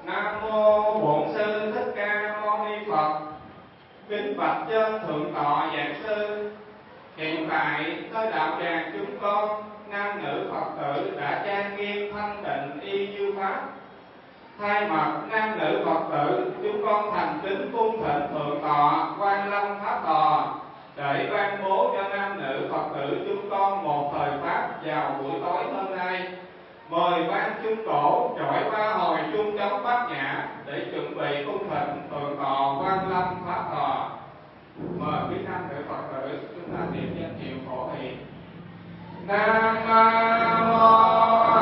Nam mô Bổn Sư Thích Ca Mâu Ni Phật. Kính bạch chân thượng tọa giảng sư. Hiện tại nơi đạo tràng chúng con, nam nữ Phật tử đã trang nghiêm thanh tịnh y như pháp. Thay mặt nam nữ Phật tử, chúng con thành kính cung thịnh thượng tọa Quan Lâm Pháp Tòa để ban bố cho nam nữ Phật tử chúng con một thời pháp vào buổi tối hôm nay. Mời ban chung tổ trỗi ba hồi chung chống bát nhã để chuẩn bị cung thịnh thượng tọa Quan Lâm Pháp Tòa. Mời quý nam nữ Phật tử chúng ta niệm danh hiệu phổ hiền. Nam mô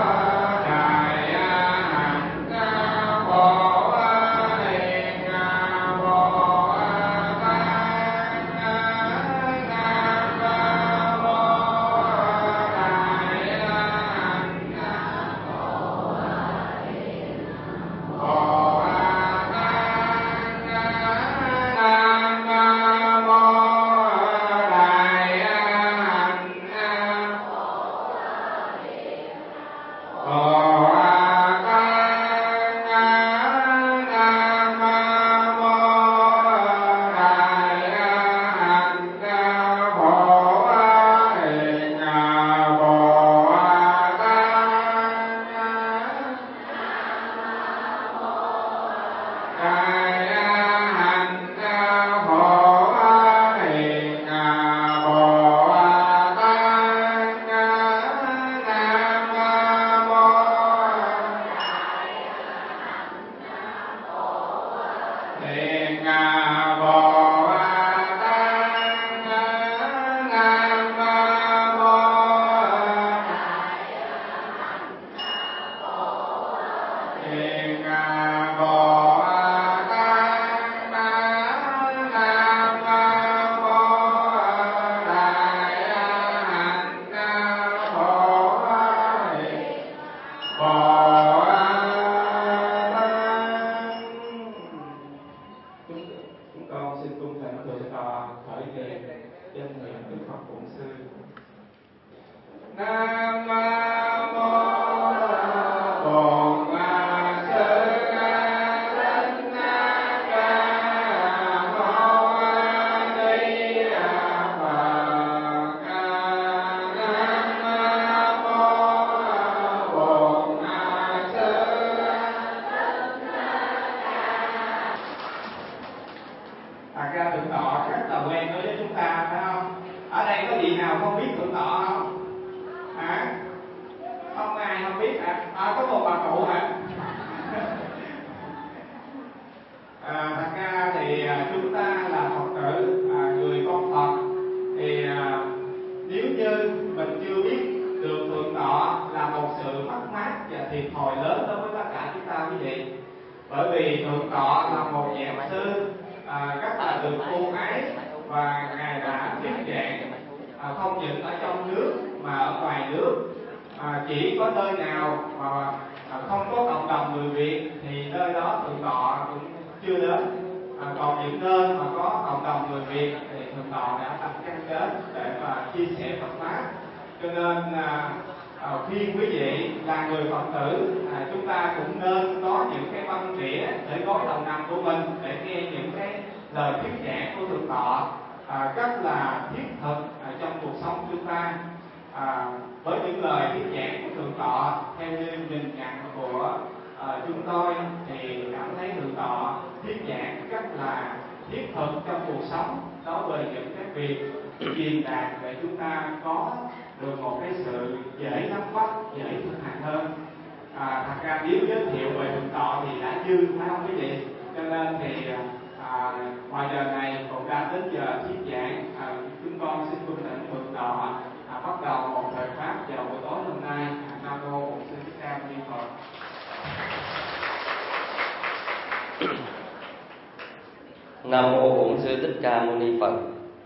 Nam mô Bổn Sư Thích Ca Mâu Ni Phật.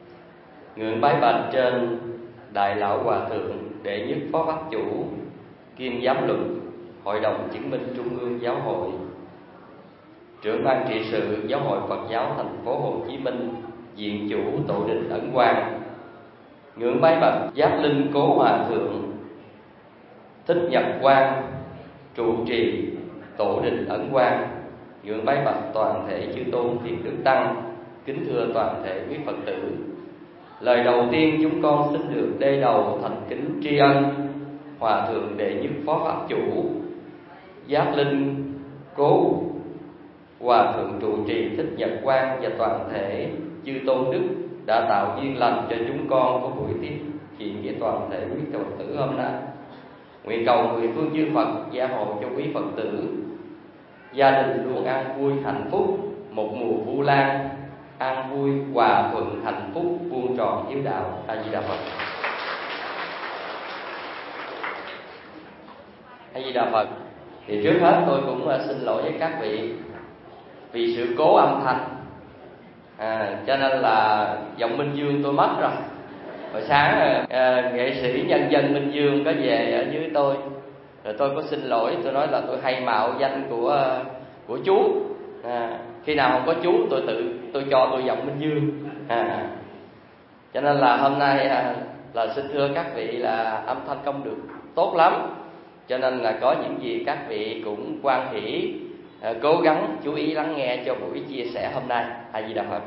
Nguyện bái bạch trên Đại lão Hòa thượng đệ nhất Phó Pháp chủ kiêm giám luật Hội đồng chứng minh Trung ương Giáo hội, trưởng ban trị sự Giáo hội Phật giáo thành phố Hồ Chí Minh, viện chủ Tổ đình Ẩn Quang. Nguyện bái bạch Giác Linh Cố Hòa thượng Thích Nhật Quang, trụ trì Tổ đình Ẩn Quang, Ngưỡng bái bạch toàn thể chư tôn thiền đức tăng. Kính thưa toàn thể quý Phật tử, lời đầu tiên chúng con xin được đê đầu thành kính tri ân Hòa thượng Đệ Nhất Phó Pháp Chủ Giác Linh Cố Hòa thượng trụ trì Thích Nhật Quang và toàn thể chư tôn đức đã tạo duyên lành cho chúng con có buổi tiếp chuyện với toàn thể quý Phật tử hôm nay. Nguyện cầu mười phương chư Phật gia hộ cho quý Phật tử gia đình luôn an vui hạnh phúc, một mùa Vu Lan an vui hòa thuận hạnh phúc, vuông tròn hiếu đạo. A Di Đà Phật. A Di Đà Phật. Thì trước hết tôi cũng xin lỗi với các vị vì sự cố âm thanh, cho nên là giọng Minh Dương tôi mất rồi. Hồi sáng nghệ sĩ nhân dân Minh Dương có về ở dưới tôi, rồi tôi có xin lỗi, tôi nói là tôi hay mạo danh của chú. Khi nào không có chú tôi cho tôi giọng Minh Dương. Cho nên là hôm nay là xin thưa các vị là âm thanh không được tốt lắm, cho nên là có những gì các vị cũng hoan hỷ cố gắng chú ý lắng nghe cho buổi chia sẻ hôm nay. A Di Đà Phật.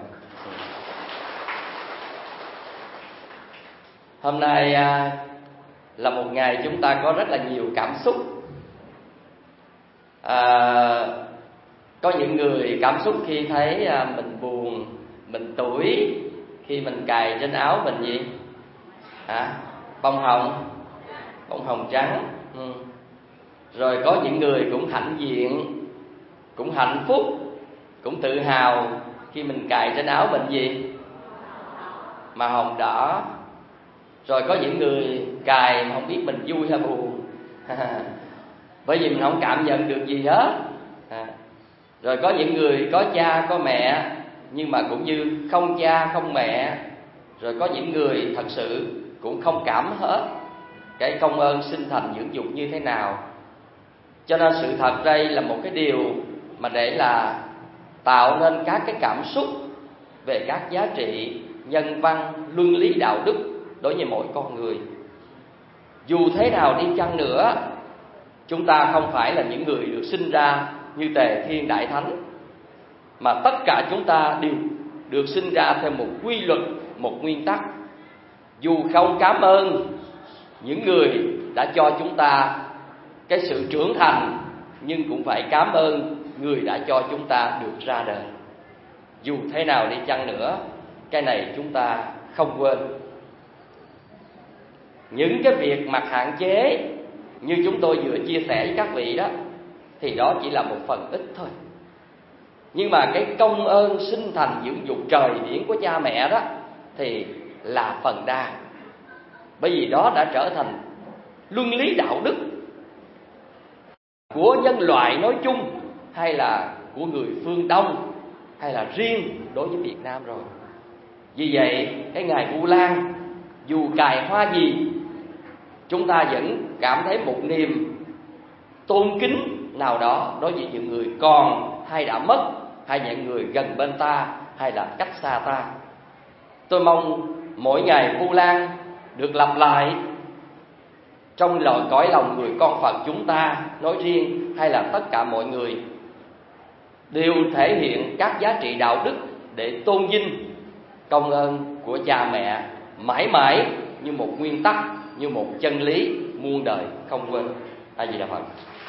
Hôm nay là một ngày chúng ta có rất là nhiều cảm xúc. Có những người cảm xúc khi thấy mình buồn, mình tủi, khi mình cài trên áo mình gì? Bông hồng trắng. Rồi có những người cũng hãnh diện, cũng hạnh phúc, cũng tự hào khi mình cài trên áo mình gì? Màu hồng đỏ. Rồi có những người cài mà không biết mình vui hay buồn bởi vì mình không cảm nhận được gì hết. Rồi có những người có cha có mẹ nhưng mà cũng như không cha không mẹ. Rồi có những người thật sự cũng không cảm hết cái công ơn sinh thành dưỡng dục như thế nào. Cho nên sự thật đây là một cái điều mà để là tạo nên các cái cảm xúc về các giá trị nhân văn, luân lý, đạo đức đối với mỗi con người. Dù thế nào đi chăng nữa, chúng ta không phải là những người được sinh ra như Tề Thiên Đại Thánh, mà tất cả chúng ta đều được sinh ra theo một quy luật, một nguyên tắc. Dù không cảm ơn những người đã cho chúng ta cái sự trưởng thành, nhưng cũng phải cảm ơn người đã cho chúng ta được ra đời. Dù thế nào đi chăng nữa, cái này chúng ta không quên. Những cái việc mặt hạn chế như chúng tôi vừa chia sẻ với các vị đó, thì đó chỉ là một phần ít thôi. Nhưng mà cái công ơn sinh thành dưỡng dục trời biển của cha mẹ đó thì là phần đa. Bởi vì đó đã trở thành luân lý đạo đức của nhân loại nói chung, hay là của người phương Đông, hay là riêng đối với Việt Nam rồi. Vì vậy cái ngày Vu Lan, dù cài hoa gì, chúng ta vẫn cảm thấy một niềm tôn kính nào đó đối với những người còn hay đã mất, hay những người gần bên ta hay là cách xa ta. Tôi mong mỗi ngày Vu Lan được lặp lại trong cõi lòng người con Phật chúng ta nói riêng, hay là tất cả mọi người đều thể hiện các giá trị đạo đức để tôn vinh công ơn của cha mẹ mãi mãi như một nguyên tắc, như một chân lý muôn đời không quên. A Di Đà Phật.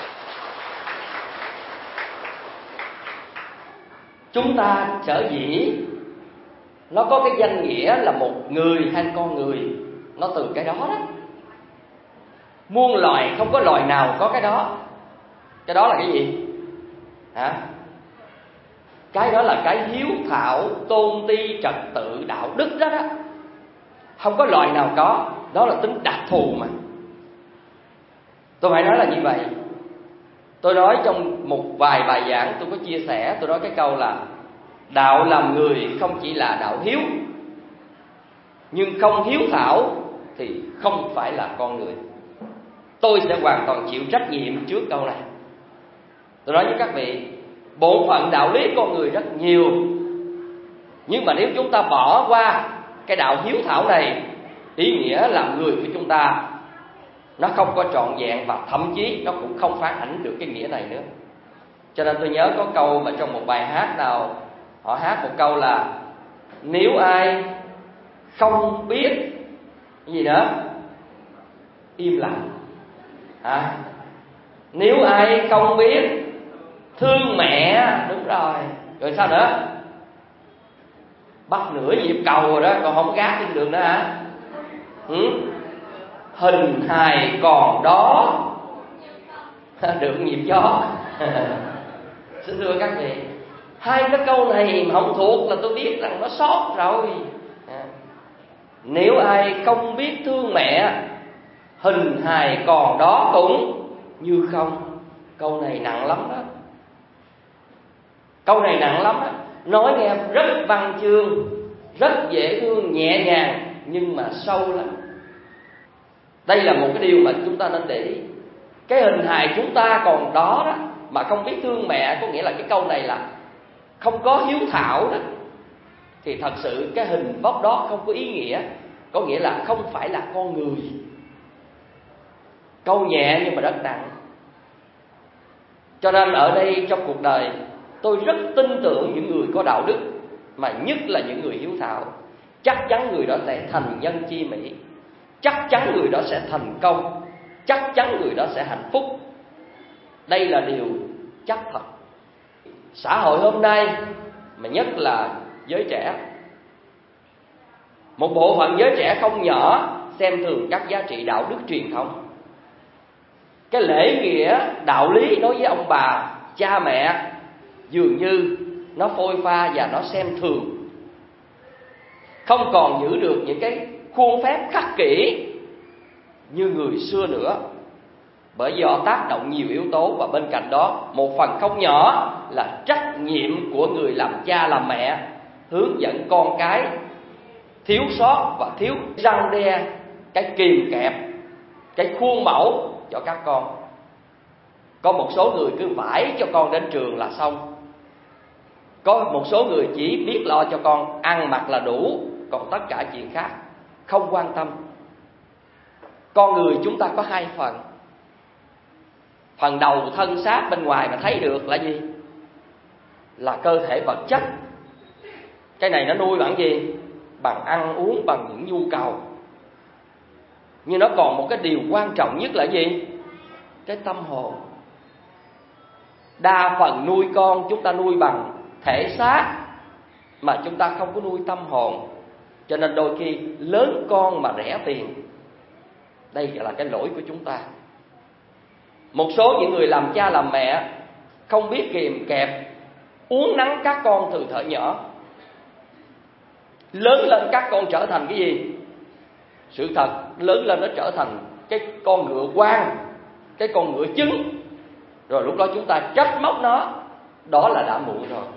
Chúng ta sở dĩ nó có cái danh nghĩa là một người hay con người, nó từ cái đó đó. Muôn loài không có loài nào có cái đó. Cái đó là cái gì? Cái đó là cái hiếu thảo, tôn ti, trật tự, đạo đức đó đó. Không có loài nào có. Đó là tính đặc thù mà. Tôi phải nói là như vậy. Tôi nói trong một vài bài giảng tôi có chia sẻ, tôi nói cái câu là đạo làm người không chỉ là đạo hiếu, nhưng không hiếu thảo thì không phải là con người. Tôi sẽ hoàn toàn chịu trách nhiệm trước câu này. Tôi nói với các vị, bộ phận đạo lý con người rất nhiều, nhưng mà nếu chúng ta bỏ qua cái đạo hiếu thảo này, ý nghĩa làm người của chúng ta nó không có trọn vẹn, và thậm chí nó cũng không phản ảnh được cái nghĩa này nữa. Cho nên tôi nhớ có câu mà trong một bài hát nào họ hát một câu là: nếu ai không biết gì nữa, im lặng. Nếu ai không biết thương mẹ, đúng rồi. Rồi sao nữa? Bắt nửa nhịp cầu rồi đó, còn không gác trên đường nữa hả? Hình hài còn đó được nhịp gió. Xin thưa các vị, hai cái câu này mà không thuộc là tôi biết rằng nó sót rồi. Nếu ai không biết thương mẹ, hình hài còn đó cũng như không. Câu này nặng lắm đó. Câu này nặng lắm đó. Nói nghe rất văn chương, rất dễ thương, nhẹ nhàng, nhưng mà sâu lắm. Đây là một cái điều mà chúng ta nên để ý. Cái hình hài chúng ta còn đó đó, mà không biết thương mẹ, có nghĩa là cái câu này là không có hiếu thảo đó, thì thật sự cái hình vóc đó không có ý nghĩa. Có nghĩa là không phải là con người. Câu nhẹ nhưng mà rất nặng. Cho nên ở đây trong cuộc đời, tôi rất tin tưởng những người có đạo đức, mà nhất là những người hiếu thảo. Chắc chắn người đó sẽ thành nhân chi mỹ, chắc chắn người đó sẽ thành công, chắc chắn người đó sẽ hạnh phúc. Đây là điều chắc thật. Xã hội hôm nay, mà nhất là giới trẻ, một bộ phận giới trẻ không nhỏ xem thường các giá trị đạo đức truyền thống. Cái lễ nghĩa, đạo lý đối với ông bà, cha mẹ dường như nó phôi pha và nó xem thường, không còn giữ được những cái khuôn phép khắc kỷ như người xưa nữa. Bởi do tác động nhiều yếu tố, và bên cạnh đó một phần không nhỏ là trách nhiệm của người làm cha làm mẹ, hướng dẫn con cái thiếu sót và thiếu răn đe, cái kìm kẹp, cái khuôn mẫu cho các con. Có một số người cứ vải cho con đến trường là xong. Có một số người chỉ biết lo cho con ăn mặc là đủ, còn tất cả chuyện khác không quan tâm. Con người chúng ta có hai phần. Phần đầu thân xác bên ngoài mà thấy được là gì? Là cơ thể vật chất. Cái này nó nuôi bằng gì? Bằng ăn uống, bằng những nhu cầu. Nhưng nó còn một cái điều quan trọng nhất là gì? Cái tâm hồn. Đa phần nuôi con chúng ta nuôi bằng thể xác, mà chúng ta không có nuôi tâm hồn. Cho nên đôi khi lớn con mà rẻ tiền. Đây là cái lỗi của chúng ta. Một số những người làm cha làm mẹ không biết kìm kẹp, uốn nắn các con từ thuở nhỏ. Lớn lên các con trở thành cái gì? Sự thật, lớn lên nó trở thành cái con ngựa quan, cái con ngựa trứng. Rồi lúc đó chúng ta trách móc nó, đó là đã muộn rồi.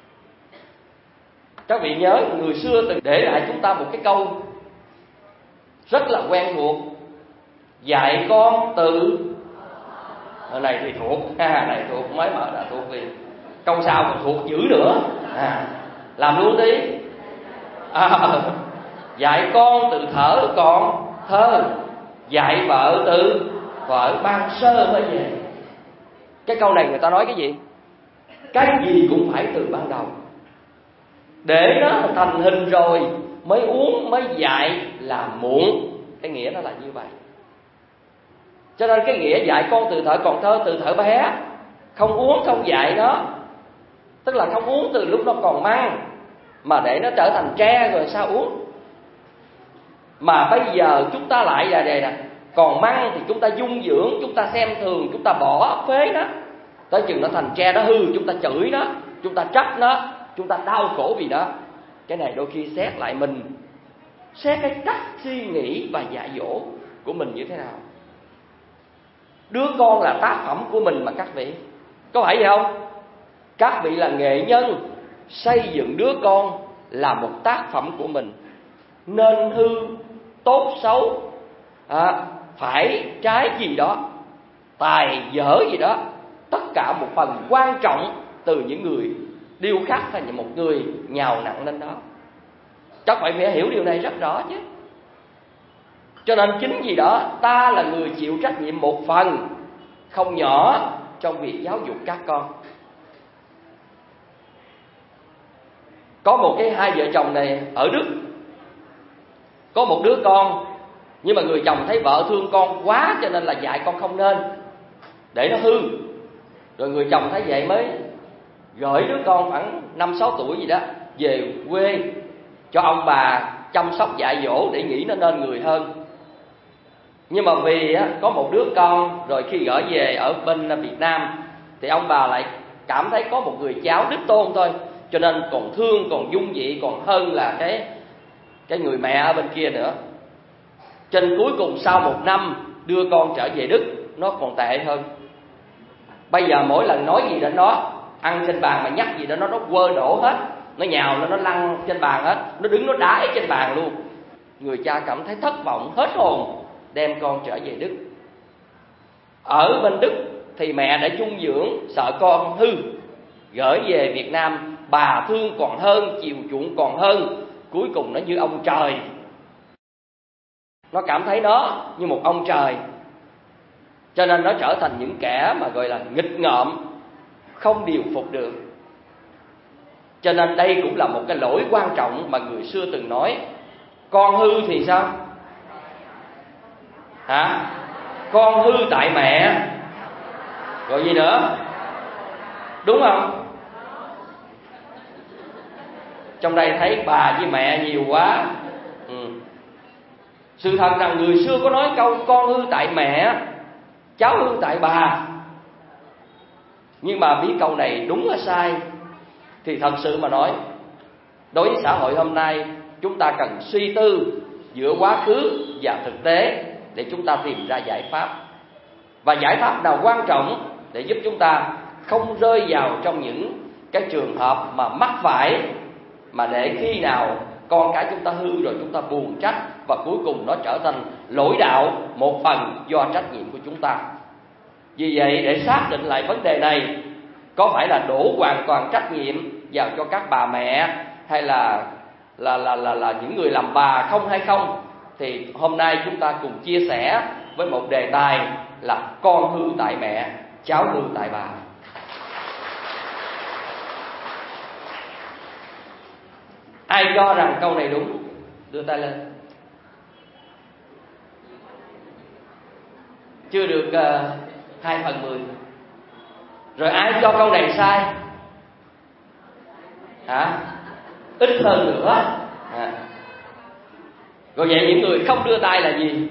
Các vị nhớ người xưa từng để lại chúng ta một cái câu rất là quen thuộc: dạy con từ... này thì thuộc, này thuộc, mới mở đã thuộc liền. Câu sau còn thuộc dữ nữa, làm luôn đi. Dạy con từ thở còn thơ, dạy vợ từ vợ ban sơ mới về. Cái câu này người ta nói cái gì? Cái gì cũng phải từ ban đầu. Để nó thành hình rồi mới uống, mới dạy là muộn. Cái nghĩa nó là như vậy. Cho nên cái nghĩa dạy con từ thuở còn thơ, từ thuở bé, không uống không dạy nó, tức là không uống từ lúc nó còn măng, mà để nó trở thành tre rồi sao uống. Mà bây giờ chúng ta lại là đây nè, còn măng thì chúng ta dung dưỡng, chúng ta xem thường, chúng ta bỏ phế nó, tới chừng nó thành tre nó hư, chúng ta chửi nó, chúng ta trách nó, chúng ta đau khổ vì nó. Cái này đôi khi xét lại mình, xét cái cách suy nghĩ và dạy dỗ của mình như thế nào. Đứa con là tác phẩm của mình mà các vị, có phải vậy không? Các vị là nghệ nhân, xây dựng đứa con là một tác phẩm của mình. Nên hư, tốt xấu, phải trái gì đó, tài dở gì đó, tất cả một phần quan trọng từ những người điêu khắc hay một người nhào nặng lên đó. Các bạn phải hiểu điều này rất rõ chứ. Cho nên chính vì đó ta là người chịu trách nhiệm một phần không nhỏ trong việc giáo dục các con. Có một cái hai vợ chồng này ở Đức, có một đứa con, nhưng mà người chồng thấy vợ thương con quá cho nên là dạy con không nên, để nó hư. Rồi người chồng thấy vậy mới gửi đứa con khoảng 5-6 tuổi gì đó về quê cho ông bà chăm sóc dạy dỗ để nghĩ nó nên người hơn. Nhưng mà vì có một đứa con, rồi khi gửi về ở bên Việt Nam thì ông bà lại cảm thấy có một người cháu đích tôn thôi, cho nên còn thương, còn dung dị, còn hơn là cái người mẹ ở bên kia nữa. Cho nên cuối cùng sau 1 năm đưa con trở về Đức, nó còn tệ hơn. Bây giờ mỗi lần nói gì đến nó, ăn trên bàn mà nhắc gì đó nó quơ đổ hết, nó nhào lên, nó lăn trên bàn hết, nó đứng nó đái trên bàn luôn. Người cha cảm thấy thất vọng hết hồn, đem con trở về Đức. Ở bên Đức thì mẹ đã chung dưỡng, sợ con hư, gửi về Việt Nam. Bà thương còn hơn, chiều chuộng còn hơn. Cuối cùng nó như ông trời, nó cảm thấy nó như một ông trời, cho nên nó trở thành những kẻ mà gọi là nghịch ngợm, không điều phục được. Cho nên đây cũng là một cái lỗi quan trọng mà người xưa từng nói. Con hư thì sao? Con hư tại mẹ, rồi gì nữa? Đúng không? Trong đây thấy bà với mẹ nhiều quá. Sự thật rằng người xưa có nói câu con hư tại mẹ, cháu hư tại bà. Nhưng mà biết câu này đúng hay sai thì thật sự mà nói, đối với xã hội hôm nay, chúng ta cần suy tư giữa quá khứ và thực tế để chúng ta tìm ra giải pháp. Và giải pháp nào quan trọng để giúp chúng ta không rơi vào trong những cái trường hợp mà mắc phải, mà để khi nào con cái chúng ta hư rồi chúng ta buồn trách, và cuối cùng nó trở thành lỗi đạo, một phần do trách nhiệm của chúng ta. Vì vậy, để xác định lại vấn đề này, có phải là đổ hoàn toàn trách nhiệm vào cho các bà mẹ hay là những người làm bà không hay không, thì hôm nay chúng ta cùng chia sẻ với một đề tài là con hư tại mẹ, cháu hư tại bà. Ai cho rằng câu này đúng, đưa tay lên. Chưa được 2/10. Rồi ai cho câu này sai? Ít hơn nữa. Rồi vậy những người không đưa tay là gì?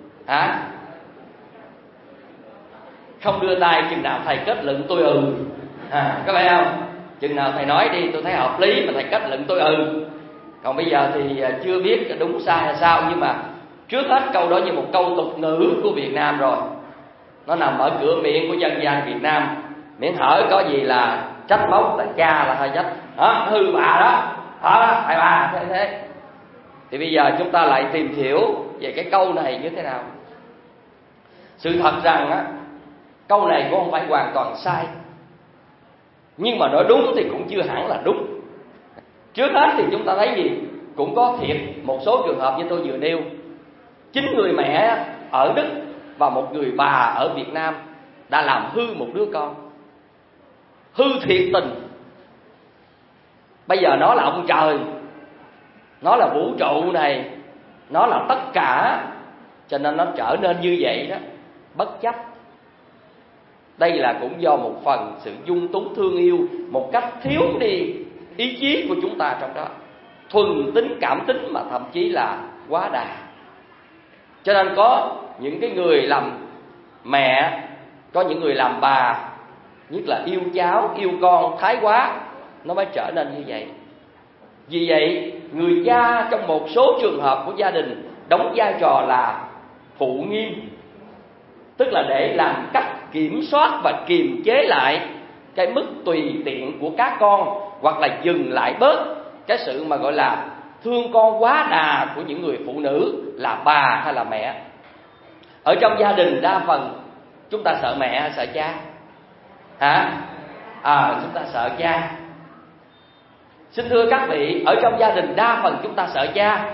Không đưa tay chừng nào thầy kết luận tôi có phải không? Chừng nào thầy nói đi tôi thấy hợp lý mà thầy kết luận tôi Còn bây giờ thì chưa biết đúng sai hay sao, nhưng mà trước hết câu đó như một câu tục ngữ của Việt Nam rồi. Nó nằm ở cửa miệng của dân gian Việt Nam. Miễn hở có gì là trách móc, là cha là hơi trách. Hư bà đó, thầy bà thế. Thì bây giờ chúng ta lại tìm hiểu về cái câu này như thế nào. Sự thật rằng câu này cũng không phải hoàn toàn sai, nhưng mà nói đúng thì cũng chưa hẳn là đúng. Trước hết thì chúng ta thấy gì? Cũng có thiệt một số trường hợp như tôi vừa nêu. Chính người mẹ ở Đức và một người bà ở Việt Nam đã làm hư một đứa con. Hư thiệt tình. Bây giờ nó là ông trời, nó là vũ trụ này, nó là tất cả, cho nên nó trở nên như vậy đó, bất chấp. Đây là cũng do một phần sự dung túng thương yêu, một cách thiếu đi ý chí của chúng ta trong đó, thuần tính cảm tính mà thậm chí là quá đà. Cho nên có những cái người làm mẹ, có những người làm bà, nhất là yêu cháu, yêu con thái quá, nó mới trở nên như vậy. Vì vậy, người cha trong một số trường hợp của gia đình đóng vai trò là phụ nghiêm, tức là để làm cách kiểm soát và kiềm chế lại cái mức tùy tiện của các con, hoặc là dừng lại bớt cái sự mà gọi là thương con quá đà của những người phụ nữ là bà hay là mẹ. Ở trong gia đình đa phần chúng ta sợ mẹ hay sợ cha? Chúng ta sợ cha. Xin thưa các vị, ở trong gia đình đa phần chúng ta sợ cha.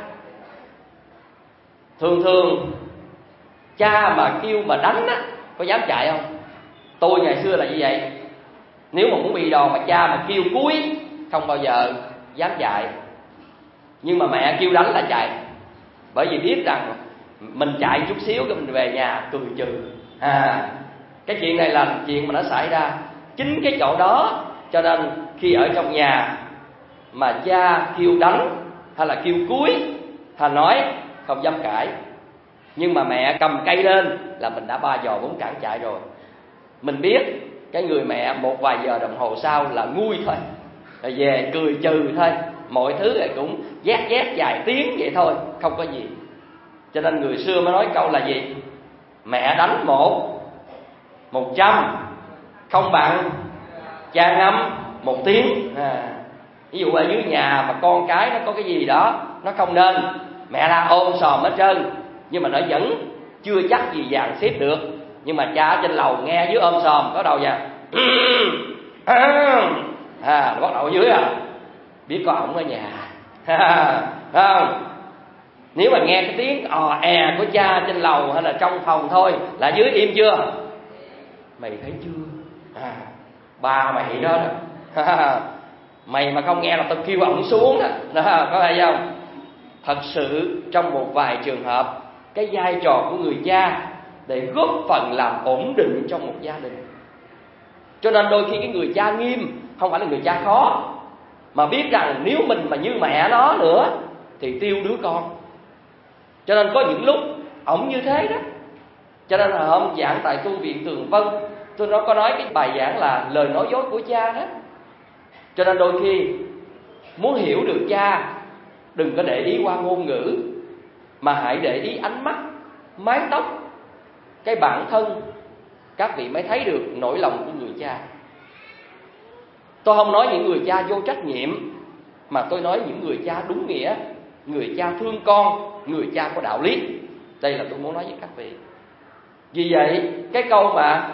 Thường cha mà kêu mà đánh có dám chạy không? Tôi ngày xưa là như vậy. Nếu mà muốn bị đòn mà cha mà kêu cúi, không bao giờ dám chạy. Nhưng mà mẹ kêu đánh là chạy, bởi vì biết rằng mình chạy chút xíu cái mình về nhà cười trừ. Cái chuyện này là chuyện mà nó xảy ra chính cái chỗ đó. Cho nên khi ở trong nhà mà cha kêu đánh hay là kêu cúi hay nói không dám cãi, nhưng mà mẹ cầm cây lên là mình đã 3 giò 4 cẳng chạy rồi. Mình biết cái người mẹ một vài giờ đồng hồ sau là nguôi thôi, rồi về cười trừ thôi, mọi thứ là cũng vét vài tiếng vậy thôi, không có gì. Cho nên người xưa mới nói câu là gì? Mẹ đánh 100 không bằng cha ngâm 1 tiếng. Ví dụ ở dưới nhà mà con cái nó có cái gì đó nó không nên, mẹ la ôm sòm hết trơn, nhưng mà nó vẫn chưa chắc gì dàn xếp được. Nhưng mà cha ở trên lầu nghe dưới ôm sòm có đầu nha, bắt đầu ở dưới biết có ổng ở nhà. Không, nếu mà nghe cái tiếng ò è của cha trên lầu hay là trong phòng thôi là dưới im chưa? Mày thấy chưa? Ba mày đó đó. Mày mà không nghe là tao kêu ổng xuống đó. Có phải không? Thật sự trong một vài trường hợp, cái vai trò của người cha để góp phần làm ổn định trong một gia đình. Cho nên đôi khi cái người cha nghiêm không phải là người cha khó, mà biết rằng nếu mình mà như mẹ nó nữa thì tiêu đứa con. Cho nên có những lúc ổng như thế đó. Cho nên là hôm giảng tại tu viện Tường Vân, tôi có nói cái bài giảng là lời nói dối của cha đó. Cho nên đôi khi muốn hiểu được cha, đừng có để ý qua ngôn ngữ, mà hãy để ý ánh mắt, mái tóc, cái bản thân, các vị mới thấy được nỗi lòng của người cha. Tôi không nói những người cha vô trách nhiệm, mà tôi nói những người cha đúng nghĩa, người cha thương con, người cha có đạo lý. Đây là tôi muốn nói với các vị. Vì vậy cái câu mà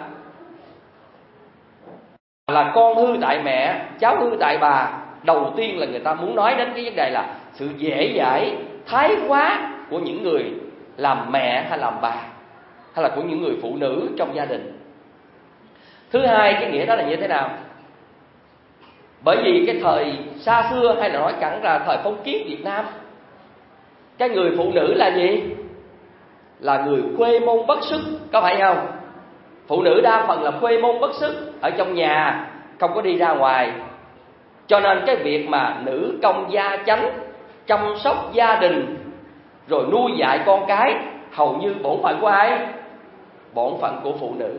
là con hư tại mẹ, cháu hư tại bà, đầu tiên là người ta muốn nói đến cái vấn đề là sự dễ dãi, thái quá của những người làm mẹ hay làm bà, hay là của những người phụ nữ trong gia đình. Thứ hai, cái nghĩa đó là như thế nào? Bởi vì cái thời xa xưa, hay là nói cẳng là thời phong kiến Việt Nam, cái người phụ nữ là gì? Là người khuê môn bất sức, có phải không? Phụ nữ đa phần là khuê môn bất sức, ở trong nhà không có đi ra ngoài. Cho nên cái việc mà nữ công gia chánh, chăm sóc gia đình rồi nuôi dạy con cái hầu như bổn phận của ai? Bổn phận của phụ nữ.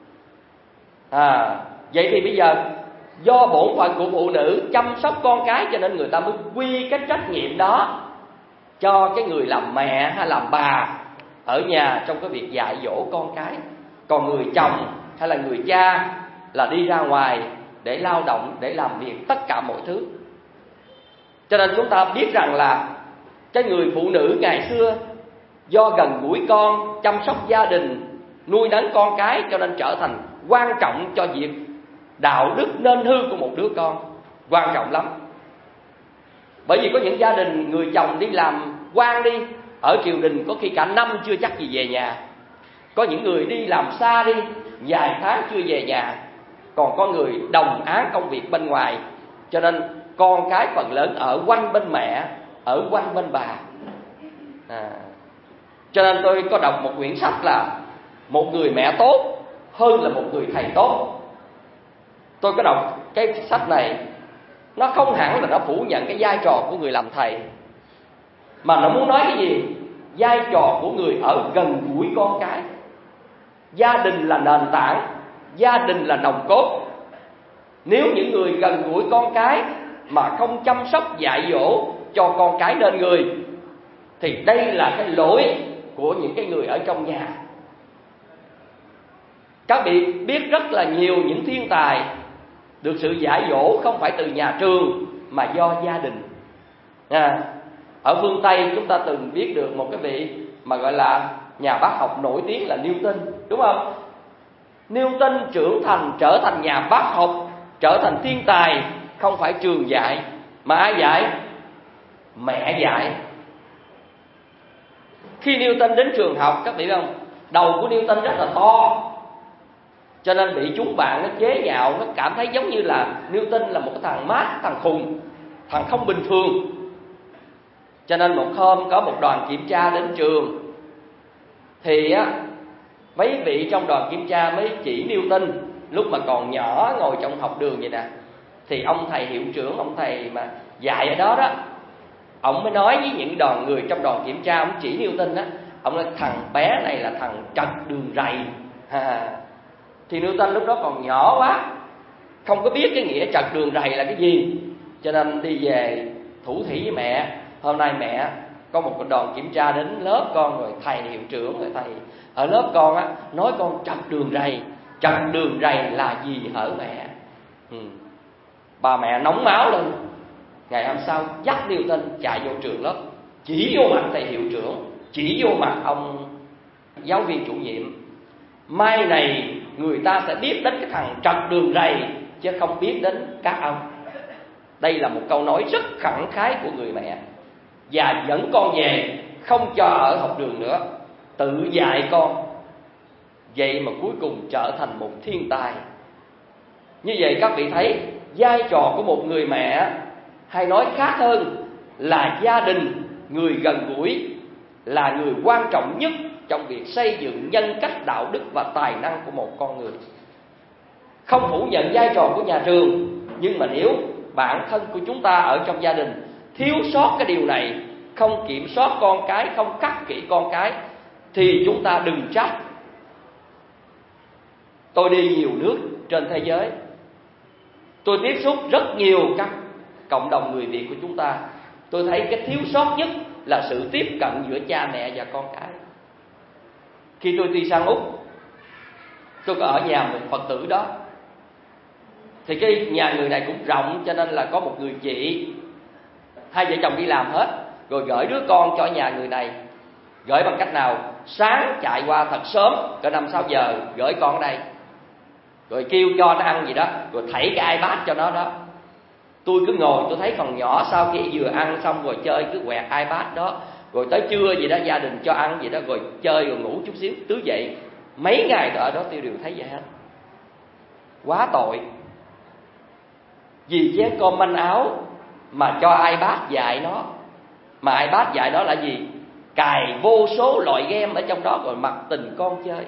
Vậy thì bây giờ do bổn phận của phụ nữ chăm sóc con cái, cho nên người ta mới quy cái trách nhiệm đó cho cái người làm mẹ hay làm bà ở nhà trong cái việc dạy dỗ con cái. Còn người chồng hay là người cha là đi ra ngoài để lao động, để làm việc tất cả mọi thứ. Cho nên chúng ta biết rằng là cái người phụ nữ ngày xưa do gần gũi con, chăm sóc gia đình, nuôi nấng con cái, cho nên trở thành quan trọng cho việc đạo đức nên hư của một đứa con. Quan trọng lắm. Bởi vì có những gia đình người chồng đi làm quan đi, ở triều đình có khi cả năm chưa chắc gì về nhà. Có những người đi làm xa đi, vài tháng chưa về nhà. Còn có người đồng áng công việc bên ngoài, cho nên con cái phần lớn ở quanh bên mẹ, ở quanh bên bà. Cho nên tôi có đọc một quyển sách là một người mẹ tốt hơn là một người thầy tốt. Tôi có đọc cái sách này, nó không hẳn là nó phủ nhận cái vai trò của người làm thầy, mà nó muốn nói cái gì? Vai trò của người ở gần gũi con cái. Gia đình là nền tảng, gia đình là nòng cốt. Nếu những người gần gũi con cái mà không chăm sóc dạy dỗ cho con cái nên người, thì đây là cái lỗi của những cái người ở trong nhà. Các vị biết rất là nhiều những thiên tài được sự dạy dỗ không phải từ nhà trường mà do gia đình. Ở phương Tây chúng ta từng biết được một cái vị mà gọi là nhà bác học nổi tiếng là Newton, đúng không? Newton trưởng thành, trở thành nhà bác học, trở thành thiên tài, không phải trường dạy, mà ai dạy? Mẹ dạy. Khi Newton đến trường học, các vị biết không, đầu của Newton rất là to, cho nên bị chúng bạn nó chế nhạo, nó cảm thấy giống như là Newton là một cái thằng mát, thằng khùng. thằng không bình thường. Cho nên một hôm có một đoàn kiểm tra đến trường, thì mấy vị trong đoàn kiểm tra mới chỉ Newton lúc mà còn nhỏ ngồi trong học đường vậy nè. Thì ông thầy hiệu trưởng, ông thầy mà dạy ở đó đó, ông mới nói với những người trong đoàn kiểm tra, ông chỉ Newton đó, ông nói thằng bé này là thằng trật đường rầy. Thì Newton lúc đó còn nhỏ quá, không có biết cái nghĩa trật đường rầy là cái gì, cho nên đi về thủ thỉ với mẹ. Hôm nay mẹ có một đoàn kiểm tra đến lớp con, rồi thầy hiệu trưởng, rồi thầy ở lớp con nói con trật đường rầy. Trật đường rầy là gì hở mẹ? Bà mẹ nóng máu lên. Ngày hôm sau dắt Newton chạy vô trường lớp, chỉ vô mặt thầy hiệu trưởng, chỉ vô mặt ông giáo viên chủ nhiệm. Mai này người ta sẽ biết đến cái thằng trật đường rầy, chứ không biết đến các ông. Đây là một câu nói rất khẳng khái của người mẹ. Và dẫn con về, không cho ở học đường nữa, tự dạy con. Vậy mà cuối cùng trở thành một thiên tài. Như vậy các vị thấy vai trò của một người mẹ, hay nói khác hơn là gia đình, người gần gũi, là người quan trọng nhất trong việc xây dựng nhân cách, đạo đức và tài năng của một con người. Không phủ nhận vai trò của nhà trường, nhưng mà nếu bản thân của chúng ta ở trong gia đình thiếu sót cái điều này, không kiểm soát con cái, không khắc kỷ con cái, thì chúng ta đừng trách. Tôi đi nhiều nước trên thế giới, tôi tiếp xúc rất nhiều các cộng đồng người Việt của chúng ta. Tôi thấy cái thiếu sót nhất là sự tiếp cận giữa cha mẹ và con cái. Khi tôi đi sang Úc, tôi có ở nhà một Phật tử đó. Thì cái nhà người này cũng rộng, cho nên là có một người chị, hai vợ chồng đi làm hết, rồi gửi đứa con cho nhà người này. Gửi bằng cách nào? Sáng chạy qua thật sớm, cỡ 5-6 giờ, gửi con ở đây, rồi kêu cho nó ăn gì đó, rồi thảy cái iPad cho nó đó. Tôi cứ ngồi, tôi thấy còn nhỏ, sau khi vừa ăn xong rồi chơi, cứ quẹt iPad đó. Rồi tới trưa gì đó, gia đình cho ăn gì đó, rồi chơi rồi ngủ chút xíu, tứ dậy. Mấy ngày ở đó tôi đều thấy vậy hết. Quá tội. Vì vé con manh áo mà cho iPad dạy nó. Mà iPad dạy đó là gì? Cài vô số loại game ở trong đó, rồi mặc tình con chơi.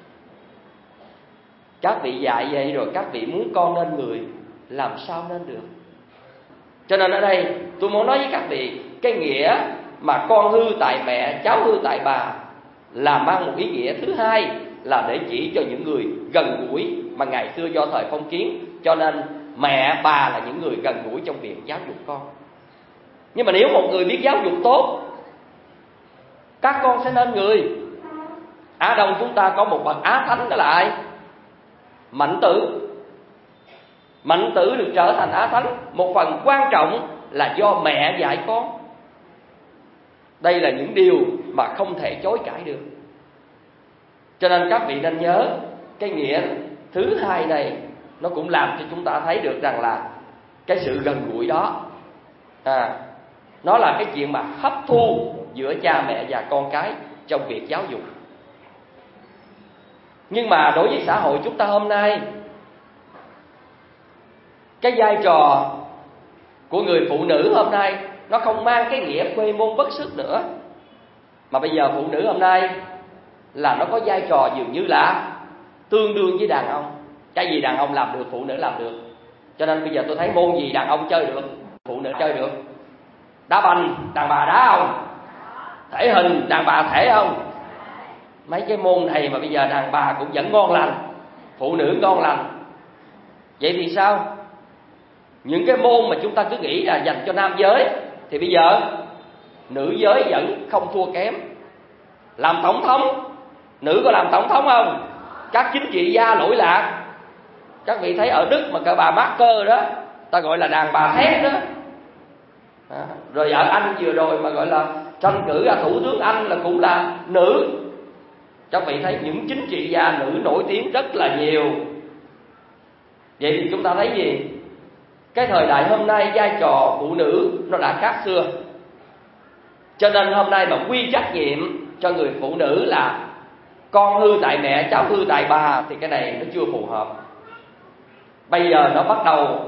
Các vị dạy vậy rồi các vị muốn con nên người, làm sao nên được? Cho nên ở đây tôi muốn nói với các vị, cái nghĩa mà con hư tại mẹ, cháu hư tại bà là mang một ý nghĩa thứ hai, là để chỉ cho những người gần gũi. Mà ngày xưa do thời phong kiến, cho nên mẹ, bà là những người gần gũi trong việc giáo dục con. Nhưng mà nếu một người biết giáo dục tốt, các con sẽ nên người. Á Đông chúng ta có một bậc Á Thánh, đó là ai? Mạnh Tử. Mạnh Tử được trở thành Á Thánh, một phần quan trọng là do mẹ dạy con. Đây là những điều mà không thể chối cãi được. Cho nên các vị nên nhớ, cái nghĩa thứ hai này nó cũng làm cho chúng ta thấy được rằng là cái sự gần gũi đó, nó là cái chuyện mà hấp thu giữa cha mẹ và con cái trong việc giáo dục. Nhưng mà đối với xã hội chúng ta hôm nay, cái vai trò của người phụ nữ hôm nay nó không mang cái nghĩa khuê môn bất sức nữa. Mà bây giờ phụ nữ hôm nay là nó có vai trò dường như là tương đương với đàn ông. Cái gì đàn ông làm được, phụ nữ làm được. Cho nên bây giờ tôi thấy môn gì đàn ông chơi được, phụ nữ chơi được. Đá banh, đàn bà đá không? Thể hình, đàn bà thể không? Mấy cái môn này mà bây giờ đàn bà cũng vẫn ngon lành, phụ nữ ngon lành. Vậy thì sao? Những cái môn mà chúng ta cứ nghĩ là dành cho nam giới, thì bây giờ nữ giới vẫn không thua kém. Làm tổng thống, nữ có làm tổng thống không? Các chính trị gia lỗi lạc. Các vị thấy ở Đức mà cả bà Merkel đó, ta gọi là đàn bà thét đó. Rồi ở Anh vừa rồi mà gọi là tranh cử ra thủ tướng Anh là cũng là nữ. Các vị thấy những chính trị gia nữ nổi tiếng rất là nhiều. Vậy thì chúng ta thấy gì? Cái thời đại hôm nay vai trò phụ nữ nó đã khác xưa. Cho nên hôm nay mà quy trách nhiệm cho người phụ nữ là con hư tại mẹ, cháu hư tại bà, thì cái này nó chưa phù hợp. Bây giờ nó bắt đầu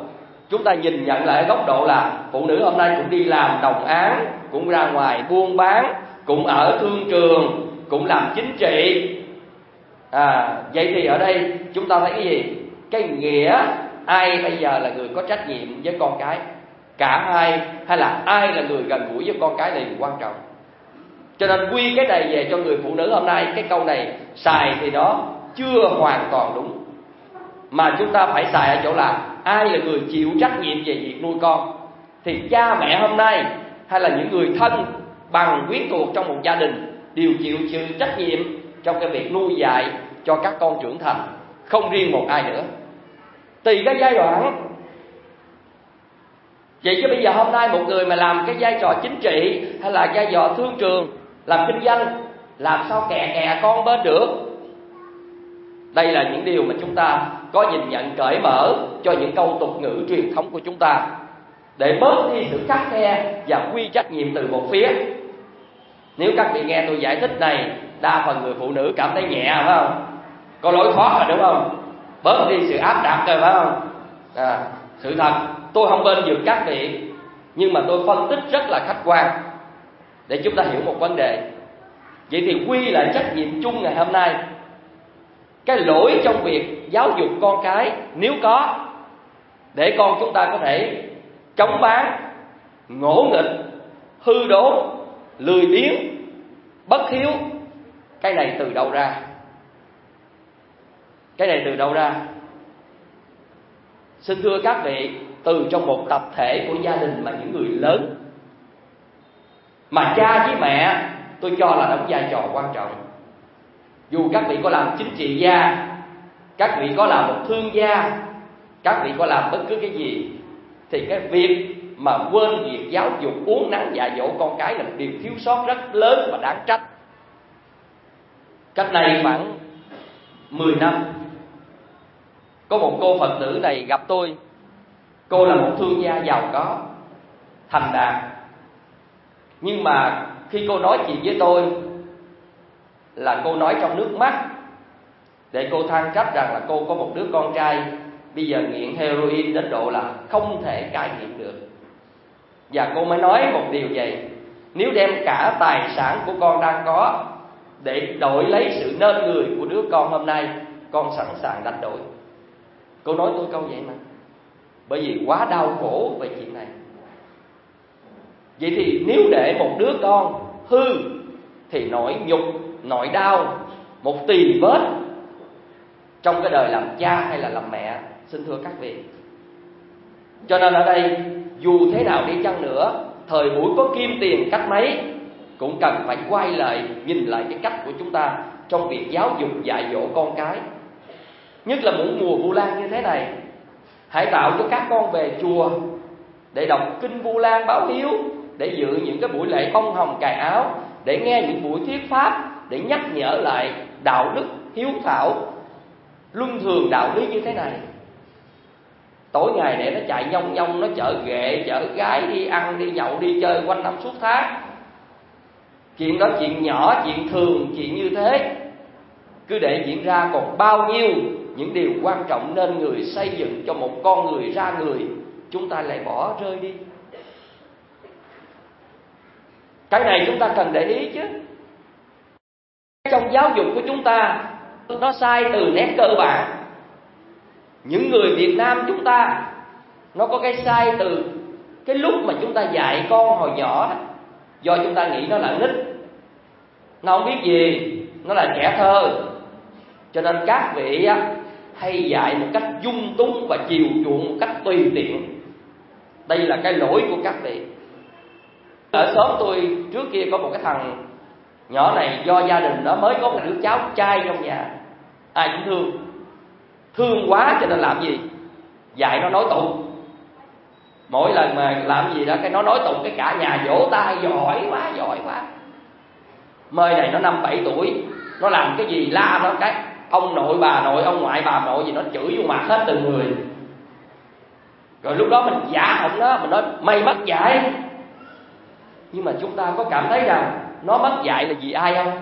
Chúng ta nhìn nhận lại góc độ là phụ nữ hôm nay cũng đi làm đồng áng, cũng ra ngoài buôn bán, cũng ở thương trường, cũng làm chính trị. Vậy thì ở đây chúng ta thấy cái gì? Cái nghĩa ai bây giờ là người có trách nhiệm với con cái? Cả hai hay là ai là người gần gũi với con cái là điều quan trọng. Cho nên quy cái này về cho người phụ nữ hôm nay, cái câu này xài thì nó chưa hoàn toàn đúng. Mà chúng ta phải xài ở chỗ là ai là người chịu trách nhiệm về việc nuôi con. Thì cha mẹ hôm nay hay là những người thân bằng quyến thuộc trong một gia đình đều chịu sự trách nhiệm trong cái việc nuôi dạy cho các con trưởng thành, không riêng một ai nữa, tùy cái giai đoạn. Vậy chứ bây giờ hôm nay một người mà làm cái vai trò chính trị hay là vai trò thương trường, làm kinh doanh, làm sao kè con bên được? Đây là những điều mà chúng ta có nhìn nhận cởi mở cho những câu tục ngữ truyền thống của chúng ta, để bớt đi sự khắt khe và quy trách nhiệm từ một phía. Nếu các vị nghe tôi giải thích này, đa phần người phụ nữ cảm thấy nhẹ, phải không? Có lối thoát rồi, đúng không? Bớt đi sự áp đặt rồi, phải không? Sự thật, tôi không bên vực các vị, nhưng mà tôi phân tích rất là khách quan để chúng ta hiểu một vấn đề. Vậy thì quy lại trách nhiệm chung ngày hôm nay. Cái lỗi trong việc giáo dục con cái nếu có, để con chúng ta có thể chống bán, ngỗ nghịch, hư đốn, lười biếng, bất hiếu, cái này từ đâu ra? Cái này từ đâu ra? Xin thưa các vị, từ trong một tập thể của gia đình mà những người lớn, mà cha với mẹ tôi cho là đóng vai trò quan trọng. Dù các vị có làm chính trị gia, các vị có làm một thương gia, các vị có làm bất cứ cái gì, thì cái việc mà quên việc giáo dục uốn nắn dạy dỗ con cái là một điều thiếu sót rất lớn và đáng trách. Cách đây khoảng 10 năm, có một cô Phật tử này gặp tôi. Cô là một thương gia giàu có, thành đạt. Nhưng mà khi cô nói chuyện với tôi là cô nói trong nước mắt, để cô than trách rằng là cô có một đứa con trai bây giờ nghiện heroin đến độ là không thể cai nghiện được. Và cô mới nói một điều vậy: nếu đem cả tài sản của con đang có để đổi lấy sự nên người của đứa con hôm nay, con sẵn sàng đánh đổi. Cô nói tôi câu vậy mà, bởi vì quá đau khổ về chuyện này. Vậy thì nếu để một đứa con hư thì nỗi nhục, nỗi đau, một tỳ vết trong cái đời làm cha hay là làm mẹ, xin thưa các vị. Cho nên ở đây, dù thế nào đi chăng nữa, thời buổi có kim tiền cách mấy, cũng cần phải quay lại, nhìn lại cái cách của chúng ta trong việc giáo dục dạy dỗ con cái. Nhất là một mùa Vu Lan như thế này, hãy tạo cho các con về chùa để đọc kinh Vu Lan báo hiếu, để dự những cái buổi lễ bông hồng cài áo, để nghe những buổi thuyết pháp, để nhắc nhở lại đạo đức hiếu thảo, luân thường đạo lý như thế này. Tối ngày để nó chạy nhông nhông, nó chở ghệ, chở gái đi ăn, đi nhậu, đi chơi quanh năm suốt tháng. Chuyện đó chuyện nhỏ, chuyện thường, chuyện như thế cứ để diễn ra, còn bao nhiêu những điều quan trọng nên người xây dựng cho một con người ra người, chúng ta lại bỏ rơi đi. Cái này chúng ta cần để ý chứ. Trong giáo dục của chúng ta, nó sai từ nét cơ bản. Những người Việt Nam chúng ta, nó có cái sai từ cái lúc mà chúng ta dạy con hồi nhỏ đó. Do chúng ta nghĩ nó là nít, nó không biết gì, nó là trẻ thơ, cho nên các vị hay dạy một cách dung túng và chiều chuộng một cách tùy tiện. Đây là cái lỗi của các vị. Ở xóm tôi trước kia có một cái thằng nhỏ này, do gia đình nó mới có một đứa cháu trai trong nhà, ai cũng thương quá, cho nên làm gì dạy nó nói tụng. Mỗi lần mà làm gì đó cái nó nói tụng, cái cả nhà vỗ tay: giỏi quá, giỏi quá. Mời này nó 5-7 tuổi, nó làm cái gì la nó cái ông nội bà nội, ông ngoại bà nội gì nó chửi vô mặt hết từng người. Rồi lúc đó mình giả họng nó, mình nói mày mất dạy. Nhưng mà chúng ta có cảm thấy rằng nó mất dạy là vì ai không?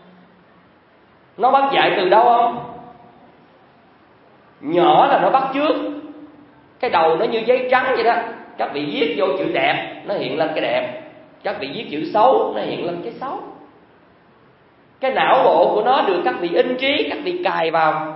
Nó mất dạy từ đâu không? Nhỏ là nó bắt chước, Cái đầu nó như giấy trắng vậy đó. Các vị viết vô chữ đẹp, nó hiện lên cái đẹp. Các vị viết chữ xấu, nó hiện lên cái xấu. Cái não bộ của nó được các vị in trí, các vị cài vào.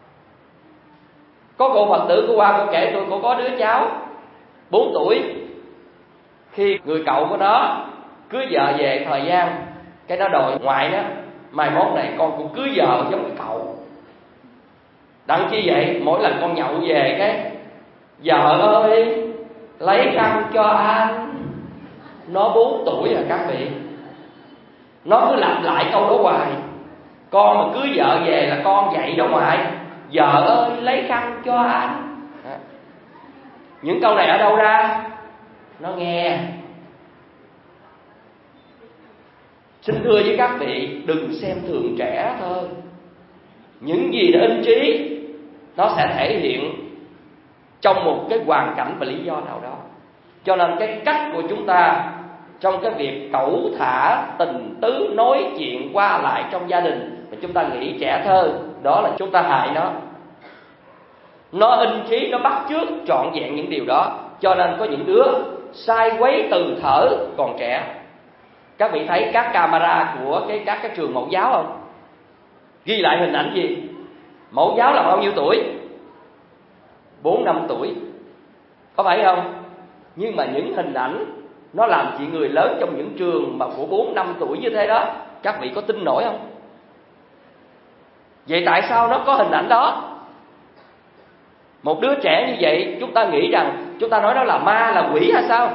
Có cô Phật tử của qua cô kể tôi, cô có đứa cháu 4 tuổi. Khi người cậu của nó cưới vợ về thời gian, cái nó đòi ngoại nó, mai mốt này con cũng cưới vợ giống như cậu. Đặng chi vậy? Mỗi lần con nhậu về cái vợ ơi lấy khăn cho anh. Nó 4 tuổi rồi các vị. Nó cứ lặp lại câu đó hoài. Con mà cưới vợ về là con dạy đó ngoại, vợ ơi lấy khăn cho anh. Những câu này ở đâu ra? Nó nghe. Xin thưa với các vị, đừng xem thường trẻ thôi. Những gì nó in trí, nó sẽ thể hiện trong một cái hoàn cảnh và lý do nào đó. Cho nên cái cách của chúng ta trong cái việc cẩu thả tình tứ nói chuyện qua lại trong gia đình mà chúng ta nghĩ trẻ thơ, đó là chúng ta hại nó. Nó in trí, nó bắt chước trọn vẹn những điều đó. Cho nên có những đứa sai quấy từ thở còn trẻ. Các vị thấy các camera của các cái trường mẫu giáo không? Ghi lại hình ảnh gì? Mẫu giáo là bao nhiêu tuổi? 4-5 tuổi. Có phải không? Nhưng mà những hình ảnh nó làm chuyện người lớn trong những trường mà của 4-5 tuổi như thế đó, các vị có tin nổi không? Vậy tại sao nó có hình ảnh đó? Một đứa trẻ như vậy, chúng ta nghĩ rằng, chúng ta nói đó là ma, là quỷ hay sao?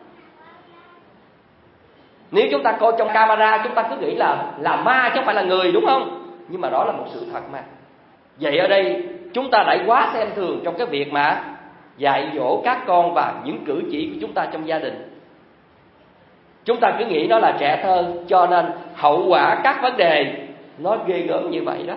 Nếu chúng ta coi trong camera, chúng ta cứ nghĩ là ma chứ không phải là người, đúng không? Nhưng mà đó là một sự thật mà. Vậy ở đây chúng ta đã quá xem thường trong cái việc mà dạy dỗ các con và những cử chỉ của chúng ta trong gia đình. Chúng ta cứ nghĩ nó là trẻ thơ, cho nên hậu quả các vấn đề nó ghê gớm như vậy đó.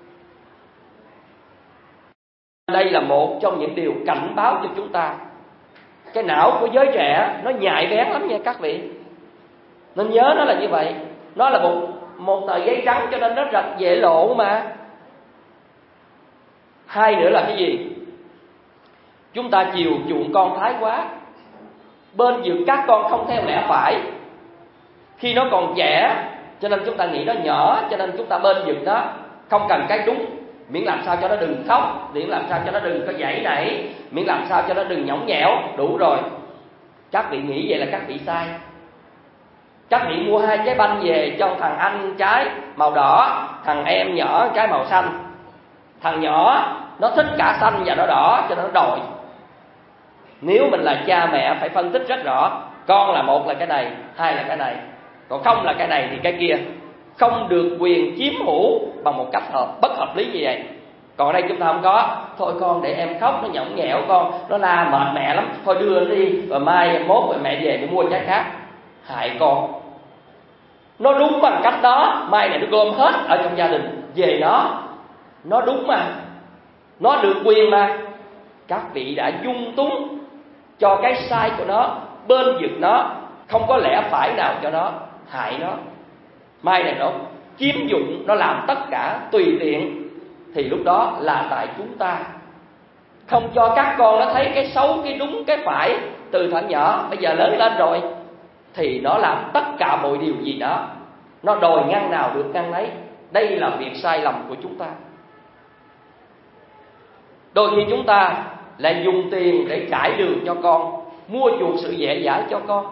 Đây là một trong những điều cảnh báo cho chúng ta. Cái não của giới trẻ nó nhạy bén lắm nha các vị. Nên nhớ nó là như vậy. Nó là một tờ giấy trắng, cho nên nó rất dễ lộ mà. Hai nữa là cái gì? Chúng ta chiều chuộng con thái quá, bên vực các con không theo lẽ phải. Khi nó còn trẻ, cho nên chúng ta nghĩ nó nhỏ, cho nên chúng ta bên vực nó. Không cần cái đúng, miễn làm sao cho nó đừng khóc, miễn làm sao cho nó đừng có giãy nảy, miễn làm sao cho nó đừng nhõng nhẽo, đủ rồi. Các vị nghĩ vậy là các vị sai. Các vị mua 2 trái banh về cho thằng anh trái màu đỏ, thằng em nhỏ trái màu xanh. Thằng nhỏ nó thích cả xanh và đỏ cho nó đòi. Nếu mình là cha mẹ phải phân tích rất rõ, con là một là cái này, hai là cái này, còn không là cái này thì cái kia. Không được quyền chiếm hữu bằng một cách bất hợp lý như vậy. Còn ở đây chúng ta không có. Thôi con để em khóc, nó nhõng nhẽo con, nó la mệt mẹ lắm, thôi đưa nó đi, rồi mai mốt rồi mẹ về để mua trái khác. Hại con. Nó đúng bằng cách đó, mai này nó gom hết ở trong gia đình về nó đúng mà, nó được quyền mà. Các vị đã dung túng cho cái sai của nó, bên vực nó, không có lẽ phải nào cho nó, hại nó. Mai này nó chiếm dụng, nó làm tất cả tùy tiện, thì lúc đó là tại chúng ta không cho các con nó thấy cái xấu, cái đúng, cái phải từ thằng nhỏ. Bây giờ lớn lên rồi thì nó làm tất cả mọi điều gì đó, nó đòi ngăn nào được ngăn nấy. Đây là việc sai lầm của chúng ta. Đôi khi chúng ta lại dùng tiền để trải đường cho con, mua chuộc sự dễ dãi cho con.